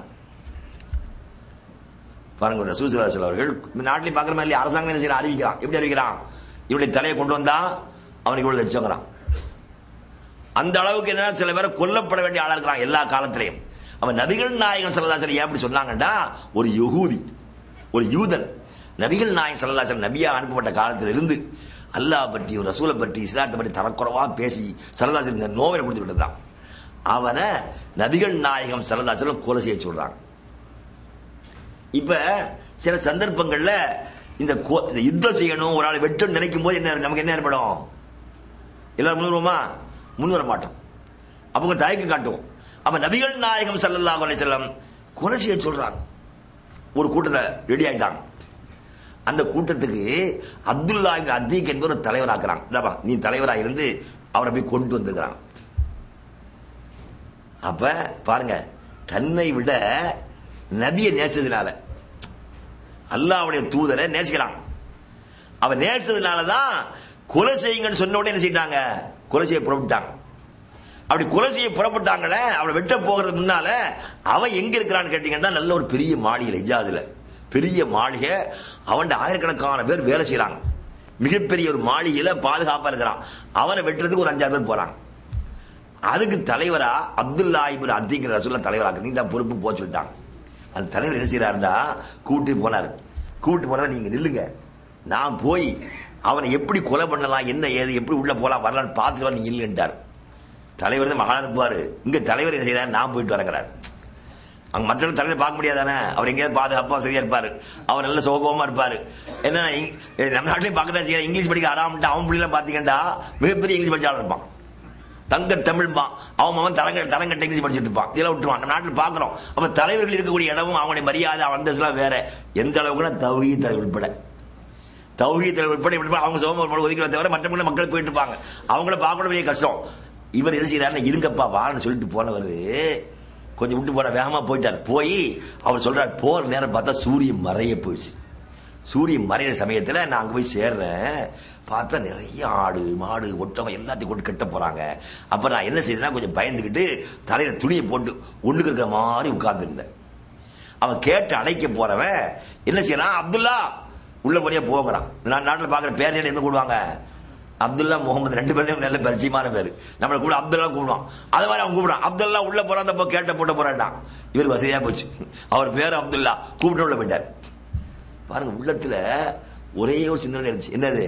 பாருங்க, ரசூல் ஸல்லல்லாஹு அலைஹி வஸல்லம் அவர்கள் நாட்டில் பாக்குற மாதிரி அரசாங்கம் என்ன செய்யற அறிவிக்கிறான். எப்படி அறிவிக்கிறான்? இவனுடைய தலையை கொண்டு வந்தா அவனுக்கு இவ்வளவு லட்சங்கிறான். அந்த அளவுக்கு என்ன, சில பேரை கொல்லப்பட வேண்டிய ஆளா இருக்கிறான் எல்லா காலத்திலையும். அவன் நபிகள் நாயகம் ஸல்லல்லாஹு அலைஹி வஸல்லம் எப்படி சொன்னாங்கடா, ஒரு யகூதி, ஒரு யூதன் நபிகள் நாயகம் ஸல்லல்லாஹு அலைஹி வஸல்லம் நபியா அனுப்பப்பட்ட காலத்தில் இருந்து அல்லாஹ் பற்றி, ரசூலை பற்றி, இஸ்லாத்தை பற்றி தரக்குறைவா பேசி ஸல்லல்லாஹு அலைஹி வஸல்லம் நோவை கொடுத்து விட்டுதான் அவனை நபிகள் நாயகம் ஸல்லல்லாஹு அலைஹி வஸல்லம் கொலை செய்ய சொல்றாங்க. இப்ப சில சந்தர்ப்பங்கள்ல இந்த யுத்தம் செய்யணும், ஒரு ஆளை வெட்டும் நினைக்கும் போது என்ன நமக்கு என்ன ஏற்படும்? எல்லாரும் முன் வர மாட்டோம், அவங்க தயக்கம் காட்டுவோம். அப்ப நபிகள் நாயகம் ஸல்லல்லாஹு அலைஹி வஸல்லம் கொலை செய்ய சொல்றாங்க. ஒரு கூட்டத்தை ரெடி ஆயிட்டாங்க. அந்த கூட்டத்துக்கு அப்துல்லா இப்னு அதீக் என்பவர் ஒரு தலைவராக்குறாங்க. நீ தலைவரா இருந்து அவரை போய் கொண்டு வந்திருக்கிறாங்க. அப்ப பாருங்க, தன்னை விட நபியை நேசத்தினால, அல்லாஹ்வுடைய தூதரை நேசிக்கிறான். அவன் நேசத்தினாலதான் கொலை செய்யுங்கன்னு சொன்ன உடனே என்ன செய்யிட்டாங்க? கொலை செய்ய புறப்பட்டாங்க. அப்படி கொலை செய்ய புறப்பட்டாங்களே, அவளை வெட்ட போகிறது முன்னால அவன் எங்க இருக்கிறான்னு கேட்டீங்கன்னா, நல்ல ஒரு பெரிய மாளிகை, இஜாதுல பெரிய மாளிகை, அவன் ஆயிரக்கணக்கான பேர் வேலை செய்யறாங்க. மிகப்பெரிய ஒரு மாளிகையில பாதுகாப்பா இருக்கிறான். அவனை வெட்டுறதுக்கு ஒரு 5-6 பேர் போறாங்க. அதுக்கு தலைவரா அப்துல்லா இப்னு அதீக் ரசூலுல்லாஹ் தலைவராக்கு நீ தான் பொறுப்பு போச்சு விட்டாங்க. அந்த தலைவர் என்ன செய்யறாருன்னா, கூப்பிட்டு போனாரு. கூப்பிட்டு போனா, நீங்க நில்லுங்க, நான் போய் அவனை எப்படி கொலை பண்ணலாம், என்ன ஏது, எப்படி உள்ள போலாம் வரலான்னு பார்த்துட்டு நீங்க இல்லைன்ட்டார். தலைவர் தான் மகான் இருப்பாரு. இங்க தலைவர் என்ன செய்யறாரு, நான் போயிட்டு வரங்கிறார். அங்க மற்ற தலைவர் பார்க்க முடியாதானே, அவர் எங்கேயாவது பாதுகாப்பா சரியா இருப்பாரு, அவர் நல்ல சோகமா இருப்பாரு. என்ன நம்ம நாட்டிலையும் பார்க்கதான் செய்யற, இங்கிலீஷ் படிக்க ஆராமிட்டு அவன் பிள்ளைலாம் பாத்தீங்கன்னா மிகப்பெரிய இங்கிலீஷ் படிச்சாலும் இருப்பான், தங்க தமிழ்பான், அவன் தரங்கட்ட இங்கிலீஷ் படிச்சுட்டு இருப்பான். இதெல்லாம் விட்டுருவான். நம்ம நாட்டில் பாக்குறோம். அப்ப தலைவர்கள் இருக்கக்கூடிய இடமும் அவங்களுடைய மரியாதை அந்தஸ்துலாம் வேற. எந்த அளவுக்குன்னா தௌஹீத் தலைவர் உட்பட, தௌஹீத் தலைவர் உட்பட அவங்க சோம ஒதுக்கிறத தவிர மற்ற மக்கள் போயிட்டு இருப்பாங்க. அவங்கள பார்க்கணும் பெரிய கஷ்டம். இவர் என்ன செய்யறாரு, இருங்கப்பா வான்னு சொல்லிட்டு போனவர் கொஞ்சம் விட்டு போன வேகமா போயிட்டார். போய் அவர் சொல்றாரு, போற நேரம் பார்த்தா சூரியன் மறைய போயிடுச்சு. சூரியன் மறையிற சமயத்துல நான் அங்க போய் சேர்றேன். பார்த்தா நிறைய ஆடு மாடு ஒட்டகம் எல்லாத்தையும் கொண்டு கட்ட போறாங்க. அப்ப நான் என்ன செய்யறேன்னா, கொஞ்சம் பயந்துகிட்டு தலையில துணியை போட்டு ஒண்ணுக்கு இருக்கிற மாதிரி உட்கார்ந்து இருந்தேன். அவன் கேட்டு அழைக்க போறவன் என்ன செய்யறான், அப்துல்லா உள்ள போறியா போகிறான். நான் நாட்டில் பாக்குற பேர் என்ன கூடுவாங்க, அப்துல்லா முகமது 2 பேரும் நல்ல பரிச்சயமான பேரு. நம்மள கூட அப்துல்லா கூப்பிடுவான். அது மாதிரி அவன் கூப்பிடுறான், அப்துல்லா உள்ள போறான், கேட்ட போட்ட போறான்டான். இவர் வசதியா போச்சு, அவர் பேர் அப்துல்லா, கூப்பிட்டு உள்ள போயிட்டார். பாருங்க, உள்ளத்துல ஒரே ஒரு சிந்தனை இருந்துச்சு. என்னது?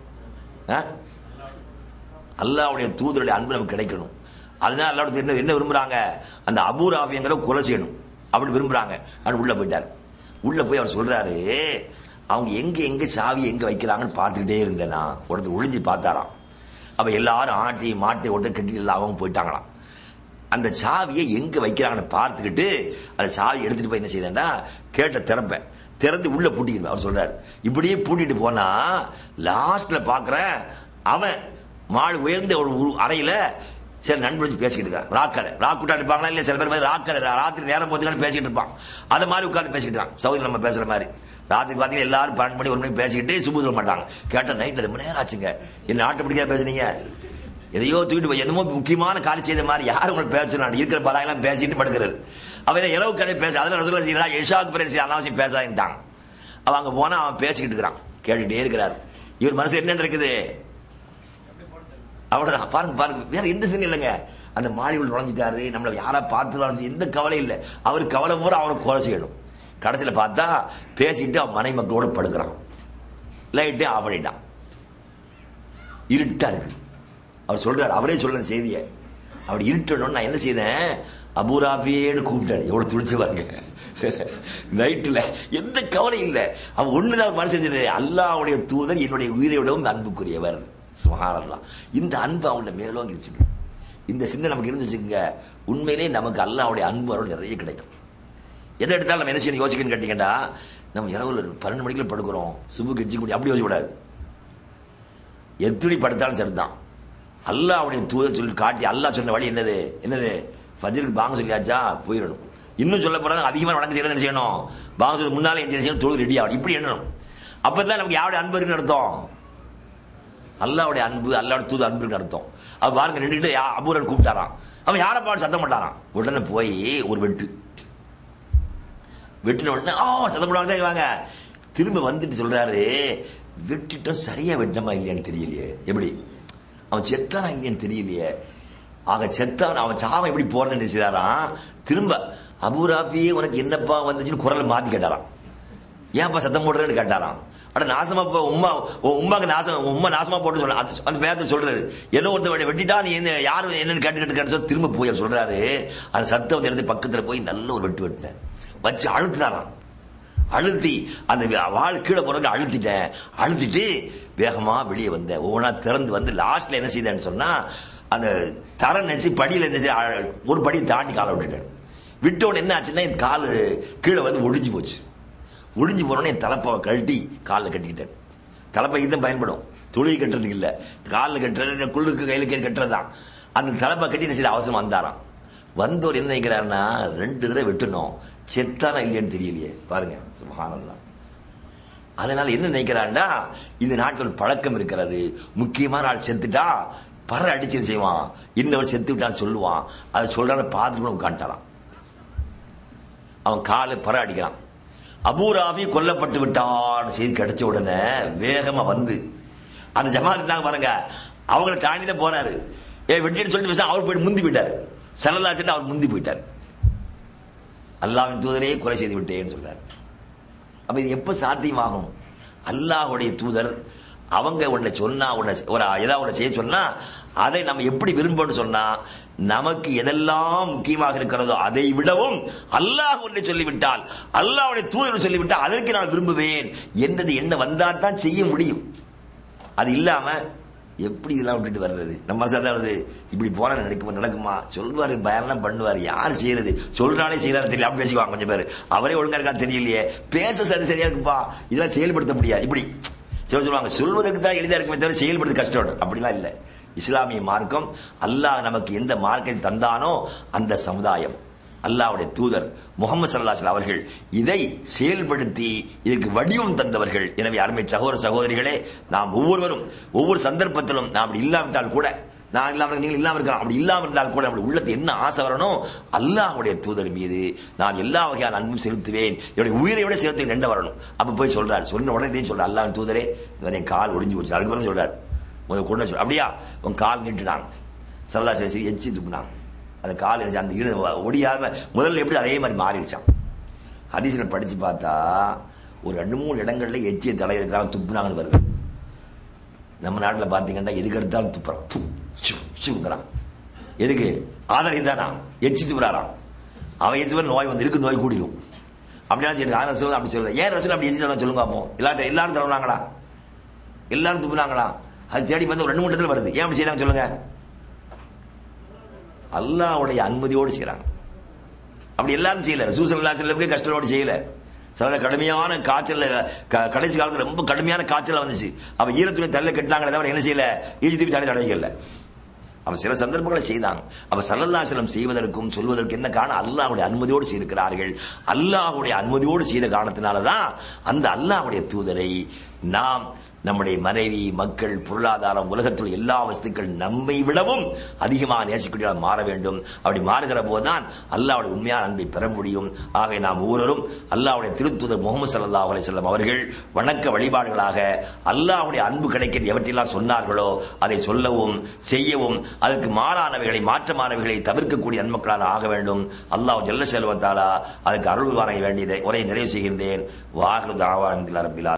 அல்லாஹ்வுடைய தூதருடைய அன்பு நமக்கு கிடைக்கணும். அதுதான் அல்லாஹ் என்ன விரும்புறாங்க, அந்த அபூ ராஃபிங்கிற கொலை செய்யணும் அப்படி விரும்புறாங்க. அது உள்ள போயிட்டார். உள்ள போய் அவர் சொல்றாரு, அவங்க எங்க சாவி எங்க வைக்கிறாங்கன்னு பார்த்துக்கிட்டே இருந்தேனா. ஒருத்தர் ஒளிஞ்சு பார்த்தாராம். அப்ப எல்லாரும் ஆட்டி மாட்டி ஒட்டு கட்டி எல்லாம் அவங்க போயிட்டாங்களாம். அந்த சாவியை எங்க வைக்கிறாங்கன்னு பார்த்துக்கிட்டு அந்த சாவியை எடுத்துட்டு போய் என்ன செய்தேன்னா, கேட்ட திறந்து உள்ள பூட்டிக்கிட்டு அவர் சொல்றாரு. இப்படியே பூட்டிட்டு போனா லாஸ்ட்ல பாக்குறேன், அவன் மாடு உயர்ந்த ஒரு அறையில சில நண்பர்கள் பேசிக்கிட்டு இருக்கான். ராக்கூட்டா இருப்பாங்களா இல்ல, சில பேர் ராத்திரி நேரம் போதுக்கான பேசிக்கிட்டு இருப்பான். அது மாதிரி உட்காந்து பேசிக்கிட்டு இருக்கான். சவுதி நம்ம பேசுற மாதிரி ராத்திரி பாத்தீங்கன்னா எல்லாரும் 12 மணி 1 மணி பேசிக்கிட்டு சுபு சொல்ல மாட்டாங்க. கேட்ட நைட்ல ரொம்ப நேரம் ஆச்சுங்க, என்ன ஆட்டோமேட்டிக்கா பேசுனீங்க, எதையோ தூக்கிட்டு போய் என்னமோ முக்கியமான காலி செய்த மாதிரி யாரும் உங்களுக்கு பேசணும், இருக்கிற பலாயெல்லாம் பேசிட்டு படுக்கிறது. அவன் இரவு கதை பேச, அதெல்லாம் ரசூலுல்லாஹி ஸல்லல்லாஹு அலைஹி வஸல்லம் இஷாக்கு பிறகு அனாவசியம் பேசாதுட்டாங்க. அவன் அங்க போனா அவன் பேசிக்கிட்டு இருக்கிறான், கேட்டுட்டே இருக்கிறார். இவர் மனசு என்ன இருக்குது, அவ்வளவுதான். பாருங்க, வேற எந்த சின்ன இல்லைங்க. அந்த மாளிகையில் நுழைஞ்சிட்டாரு, நம்மள யாரா பார்த்து எந்த கவலை இல்லை. அவருக்கு கவலை பூரா அவனை கொலை செய்யணும். கடைசியில பார்த்தா பேசிட்டு அவன் மனை மக்களோட படுக்கிறான். லைட்டே ஆஃப் பண்ணிட்டான், இருட்டா இருக்கு. அவர் சொல்றாரு, அவரே சொல்ற செய்தியை. அப்படி இருட்டணும், நான் என்ன செய்தேன், அபூ ராஃபியேன்னு கூப்பிட்டாரு. எவ்வளவு துடிச்சு பாருங்க. நைட்டுல எந்த கவலை இல்லை. அவன் ஒண்ணுதான் மனசு செஞ்சது, அல்லாஹ்வுடைய தூதர் என்னுடைய உயிரை விடவும் அன்புக்குரியவர். சுப்ஹானல்லாஹ். இந்த அன்பு அவங்கள மேலோங்கிருச்சு. இந்த சிந்தை நமக்கு இருந்துச்சுங்க, உண்மையிலே நமக்கு அல்லாஹ்வுடைய அன்பு அருள் நிறைய கிடைக்கும். எதை எடுத்தாலும் நம்ம என்ன செய்யணும் யோசிக்கணும்னு கேட்டீங்கன்னா, நம்ம இரவு 12 மணிக்குள்ள படுக்கிறோம், சுபுக்கு எஞ்சி முடியும் அப்படி யோசிக்கூடாது. எத்தனை படுத்தாலும் சரிதான், அல்லாஹ்வுடைய தூதர் சொல்லி காட்டி அல்லாஹ் சொன்ன வழி என்னது ஃபஜ்ருக்கு பாங்க சொல்லியாச்சா போயிடணும். இன்னும் சொல்ல போறாங்க, அதிகமா வணக்கம் செய்யறது செய்யணும், பாங்க சொல்லி முன்னாலே எஞ்சி செய்யணும், தொழுது ரெடி ஆகணும், இப்படி எண்ணணும். அப்பதான் நமக்கு யாருடைய அன்பு இருக்குன்னு அர்த்தம், அல்லாஹ்வுடைய அன்பு, அல்லாஹ்வுடைய தூதர் அன்பு இருக்குன்னு அர்த்தம். அவ பாருங்க, நின்றுட்டு அபூரன் கூப்பிட்டாராம். அவன் யாரை பாட்டு சத்தம் பண்ணாராம். உடனே போய் ஒரு வெட்டின உடனே சத்தம் போடுவாங்க வாங்க. திரும்ப வந்துட்டு சொல்றாரு, வெட்டிட்டோம், சரியா வெட்டமா இல்லையான்னு தெரியலையே. எப்படி அவன் செத்தானா இல்லையான்னு தெரியலையே. ஆக செத்தான், அவன் சாவன் எப்படி போறதுன்னு நினைச்சாராம். திரும்ப அபூ ராஃபியே உனக்கு என்னப்பா வந்துச்சுன்னு குரலை மாத்தி கேட்டாராம். ஏன்ப்பா சத்தம் போடுறேன்னு கேட்டாராம். அட நாசமா போ, உமாக்கு நாசம், உமா நாசமா போட்டு சொல்ல அந்த பேரத்தை சொல்றாரு. என்ன ஒருத்தர் வெட்டிட்டா நீ யாரும் என்னன்னு கேட்டு திரும்ப போய் சொல்றாரு. அந்த சத்தம் வந்து எடுத்து பக்கத்துல போய் நல்ல ஒரு வெட்டினேன் வச்சு அழுத்தினாராம். அழுத்தி அந்த வாள் கீழே போறதுக்கு அழுத்திட்டு வேகமா வெளியே வந்த ஒவ்வொன்றா திறந்து வந்து லாஸ்ட்ல என்ன செய்தேன்னு சொன்னா, அந்த தர நினைச்சு படியில ஒரு படி தாண்டி காலை விட்டுட்டேன். விட்டோன்னு என்ன ஆச்சுன்னா, என் காலு கீழே வந்து ஒடிஞ்சு போச்சு. ஒடிஞ்சு போனோன்னு என் தலைப்பாவை கழட்டி காலில் கட்டிக்கிட்டேன். தலைப்பை இதுதான் பயன்படும், துளி கட்டுறதுக்கு இல்ல, காலில் கட்டுறது குள்ளுக்கு கையில கட்டுறதுதான். அந்த தலைப்பை கட்டி என்ன செய்த அவசரம் வந்தாராம். வந்தவர் என்ன நினைக்கிறாருன்னா, 2 தடவை வெட்டணும், செத்தானா இல்லையான்னு தெரியலையே. பாருங்க சுப்ஹானல்லாஹ். அதனால என்ன நினைக்கிறான்டா, இந்த நாட்கள் பழக்கம் இருக்கிறது, முக்கியமான ஆள் செத்துட்டா பற அடிச்சு செய்வான், இன்னொரு செத்து விட்டான்னு சொல்லுவான். அதை சொல்றான பார்த்துட்டு உட்காந்துட்டாரான். அவன் காலை பற அடிக்கிறான். அபூ ராஃபி கொல்லப்பட்டு விட்டான் செய்தி கிடைச்ச உடனே வேகமா வந்து அந்த ஜமாத்துட்டாங்க பாருங்க, அவங்களை தாண்டிதான் போறாரு. வெட்டின்னு சொல்லிட்டு அவர் போயிட்டு முந்தி போயிட்டாரு. ஸல்லல்லாஹு அலைஹி அவர் முந்தி போயிட்டாரு. அல்லாஹ்வின் தூதரே கொலை செய்து விட்டேன்னு சொல்றாரு. அப்ப இது எப்ப சாத்தியமாகும்? அல்லாஹ்வுடைய தூதர் அவங்க உன்னை சொன்னா, ஏதாவது செய்ய சொன்னா அதை நம்ம எப்படி விரும்பணும்னு சொன்னா, நமக்கு எதெல்லாம் முக்கியமாக இருக்கிறதோ அதை விடவும் அல்லாஹ் ஒன்றை சொல்லிவிட்டால், அல்லாஹ்வுடைய தூதர் சொல்லிவிட்டால் அதற்கு நான் விரும்புவேன் என்றது என்ன வந்தால் தான் செய்ய முடியும். அது இல்லாம எப்படி இதெல்லாம் விட்டுட்டு வர்றது? நம்ம சாதாரணது இப்படி போனா நடக்குமா? சொல்வாரு, பயம்லாம் பண்ணுவாரு, யாரு செய்யறது? சொல்றாலே செய்யறாரு தெரியல, அப்படி பேசிக்குவாங்க கொஞ்சம் பேர். அவரே ஒழுங்கா இருக்கா தெரியலையே, பேச சரியா இருக்குப்பா, இதெல்லாம் செயல்படுத்த முடியாது. இப்படி சொல்லுவாங்க. சொல்வதற்கு தான் எளிதா இருக்குமே தவிர செயல்படுத்த கஷ்டம். அப்படிலாம் இல்லை. இஸ்லாமிய மார்க்கம், அல்லாஹ் நமக்கு எந்த மார்க்கத்தை தந்தானோ அந்த சமுதாயம், அல்லாஹ்வுடைய தூதர் முஹம்மது ஸல்லல்லாஹு அலைஹி வஸல்லம் அவர்கள் இதை செயல்படுத்தி இதற்கு வடிவம் தந்தவர்கள். எனவே அருமை சகோதர சகோதரிகளே, நாம் ஒவ்வொருவரும் ஒவ்வொரு சந்தர்ப்பத்திலும் நாம் அப்படி இல்லாவிட்டால் கூட, நான் இல்லாமல் நீங்கள் இல்லாமல் இருக்கலாம், அப்படி இல்லாமல் இருந்தால் கூட நம்முடைய உள்ளத்தை என்ன ஆசை வரணும், அல்லாஹ்வுடைய தூதர் மீது நான் எல்லா வகையான அன்பும் செலுத்துவேன், என்னுடைய உயிரை விட செலுத்துவேன் என்ன வரணும். அப்ப போய் சொல்றாரு, சொன்ன உடனே சொல்றாரு, அல்லாஹ்வின் தூதரே என் கால் ஒடிஞ்சு போச்சு. அதுக்கு சொல்றாரு, கொண்டு வச்சு அப்படியா உன் கால் நீட்டுனாங்க. சல்லா சரி எச்சி துப்புனாங்க. அந்த கால் அந்த ஈடு ஒடியாம முதல்ல எப்படி அதே மாதிரி மாறிடுச்சான். ஹதீஸ்கள் படிச்சு பார்த்தா ஒரு 2-3 இடங்கள்ல எச்சியை தடை இருக்காங்க துப்புனாங்கன்னு வருது. நம்ம நாட்டில் பாத்தீங்கன்னா எதுக்கு எடுத்தாலும் துப்புறான். எதுக்கு ஆதரவு தானா எச்சி துப்புறாராம். அவன் எச்சு நோய் வந்து இருக்கு, நோய் கூடிடும் அப்படின்னா அப்படி சொல்லுது. ஏன் ரசூல் அப்படி எச்சி தடவை சொல்லுங்க அப்போ. எல்லாரும் தடவுனாங்களா? எல்லாரும் துப்புனாங்களா? அது தேடி வந்து 2-3 இடத்துல வருது. ஏன் அப்படி செய்யறாங்க சொல்லுங்க? அல்லாஹ்வுடைய அனுமதியோடு செய்யறாங்க. அப்படி எல்லாரும் செய்யல. ரசூல் ஸல்லல்லாஹு அலைஹி வஸல்லம் கஷ்டத்தோடு செய்யல. சில கடுமையான காய்ச்சல், கடைசி காலத்துல ரொம்ப கடுமையான காய்ச்சல் வந்துச்சு. அப்ப ஈரத்துணி தள்ள கட்டினாங்களே தவிர என்ன செய்யல, ஈஜிப்தி தடை தடைகள்ல. அப்ப சில சந்தர்ப்பங்களை செய்தாங்க. அப்ப ஸல்லல்லாஹு அலைஹி வஸல்லம் செய்வதற்கும் சொல்வதற்கு என்ன காரணம்? அல்லாஹ்வுடைய அனுமதியோடு செய்திருக்கிறார்கள். அல்லாஹ்வுடைய அனுமதியோடு செய்த காரணத்தினாலதான் அந்த அல்லாஹ்வுடைய தூதரை நாம், நம்முடைய மனைவி, மக்கள், பொருளாதாரம், உலகத்தில் எல்லா வஸ்துக்கள் நம்மை விடவும் அதிகமாக நேசிக்கூடிய மாற வேண்டும். அப்படி மாறுகிற போதுதான் அல்லாஹ்வுடைய உண்மையான அன்பை பெற முடியும். ஆகவே நாம் ஒவ்வொருவரும் அல்லாஹ்வுடைய திருத்தூதர் முஹம்மது ஸல்லல்லாஹு அலைஹி வஸல்லம் அவர்கள் வணக்க வழிபாடுகளாக அல்லாஹ்வுடைய அன்பு கிடைக்க எவற்றெல்லாம் சொன்னார்களோ அதை சொல்லவும் செய்யவும், அதற்கு மாறானவைகளை, மாற்றமானவைகளை தவிர்க்கக்கூடிய நன்மக்களாக ஆக வேண்டும். அல்லாஹ் ஜல்ல ஷஅனஹு வ தஆலா அதுக்கு அருள் வாங்க வேண்டியதை உரையை நிறைவு செய்கின்றேன். வாஹிரு தஅவானா ரப்பில் ஆலமீன்.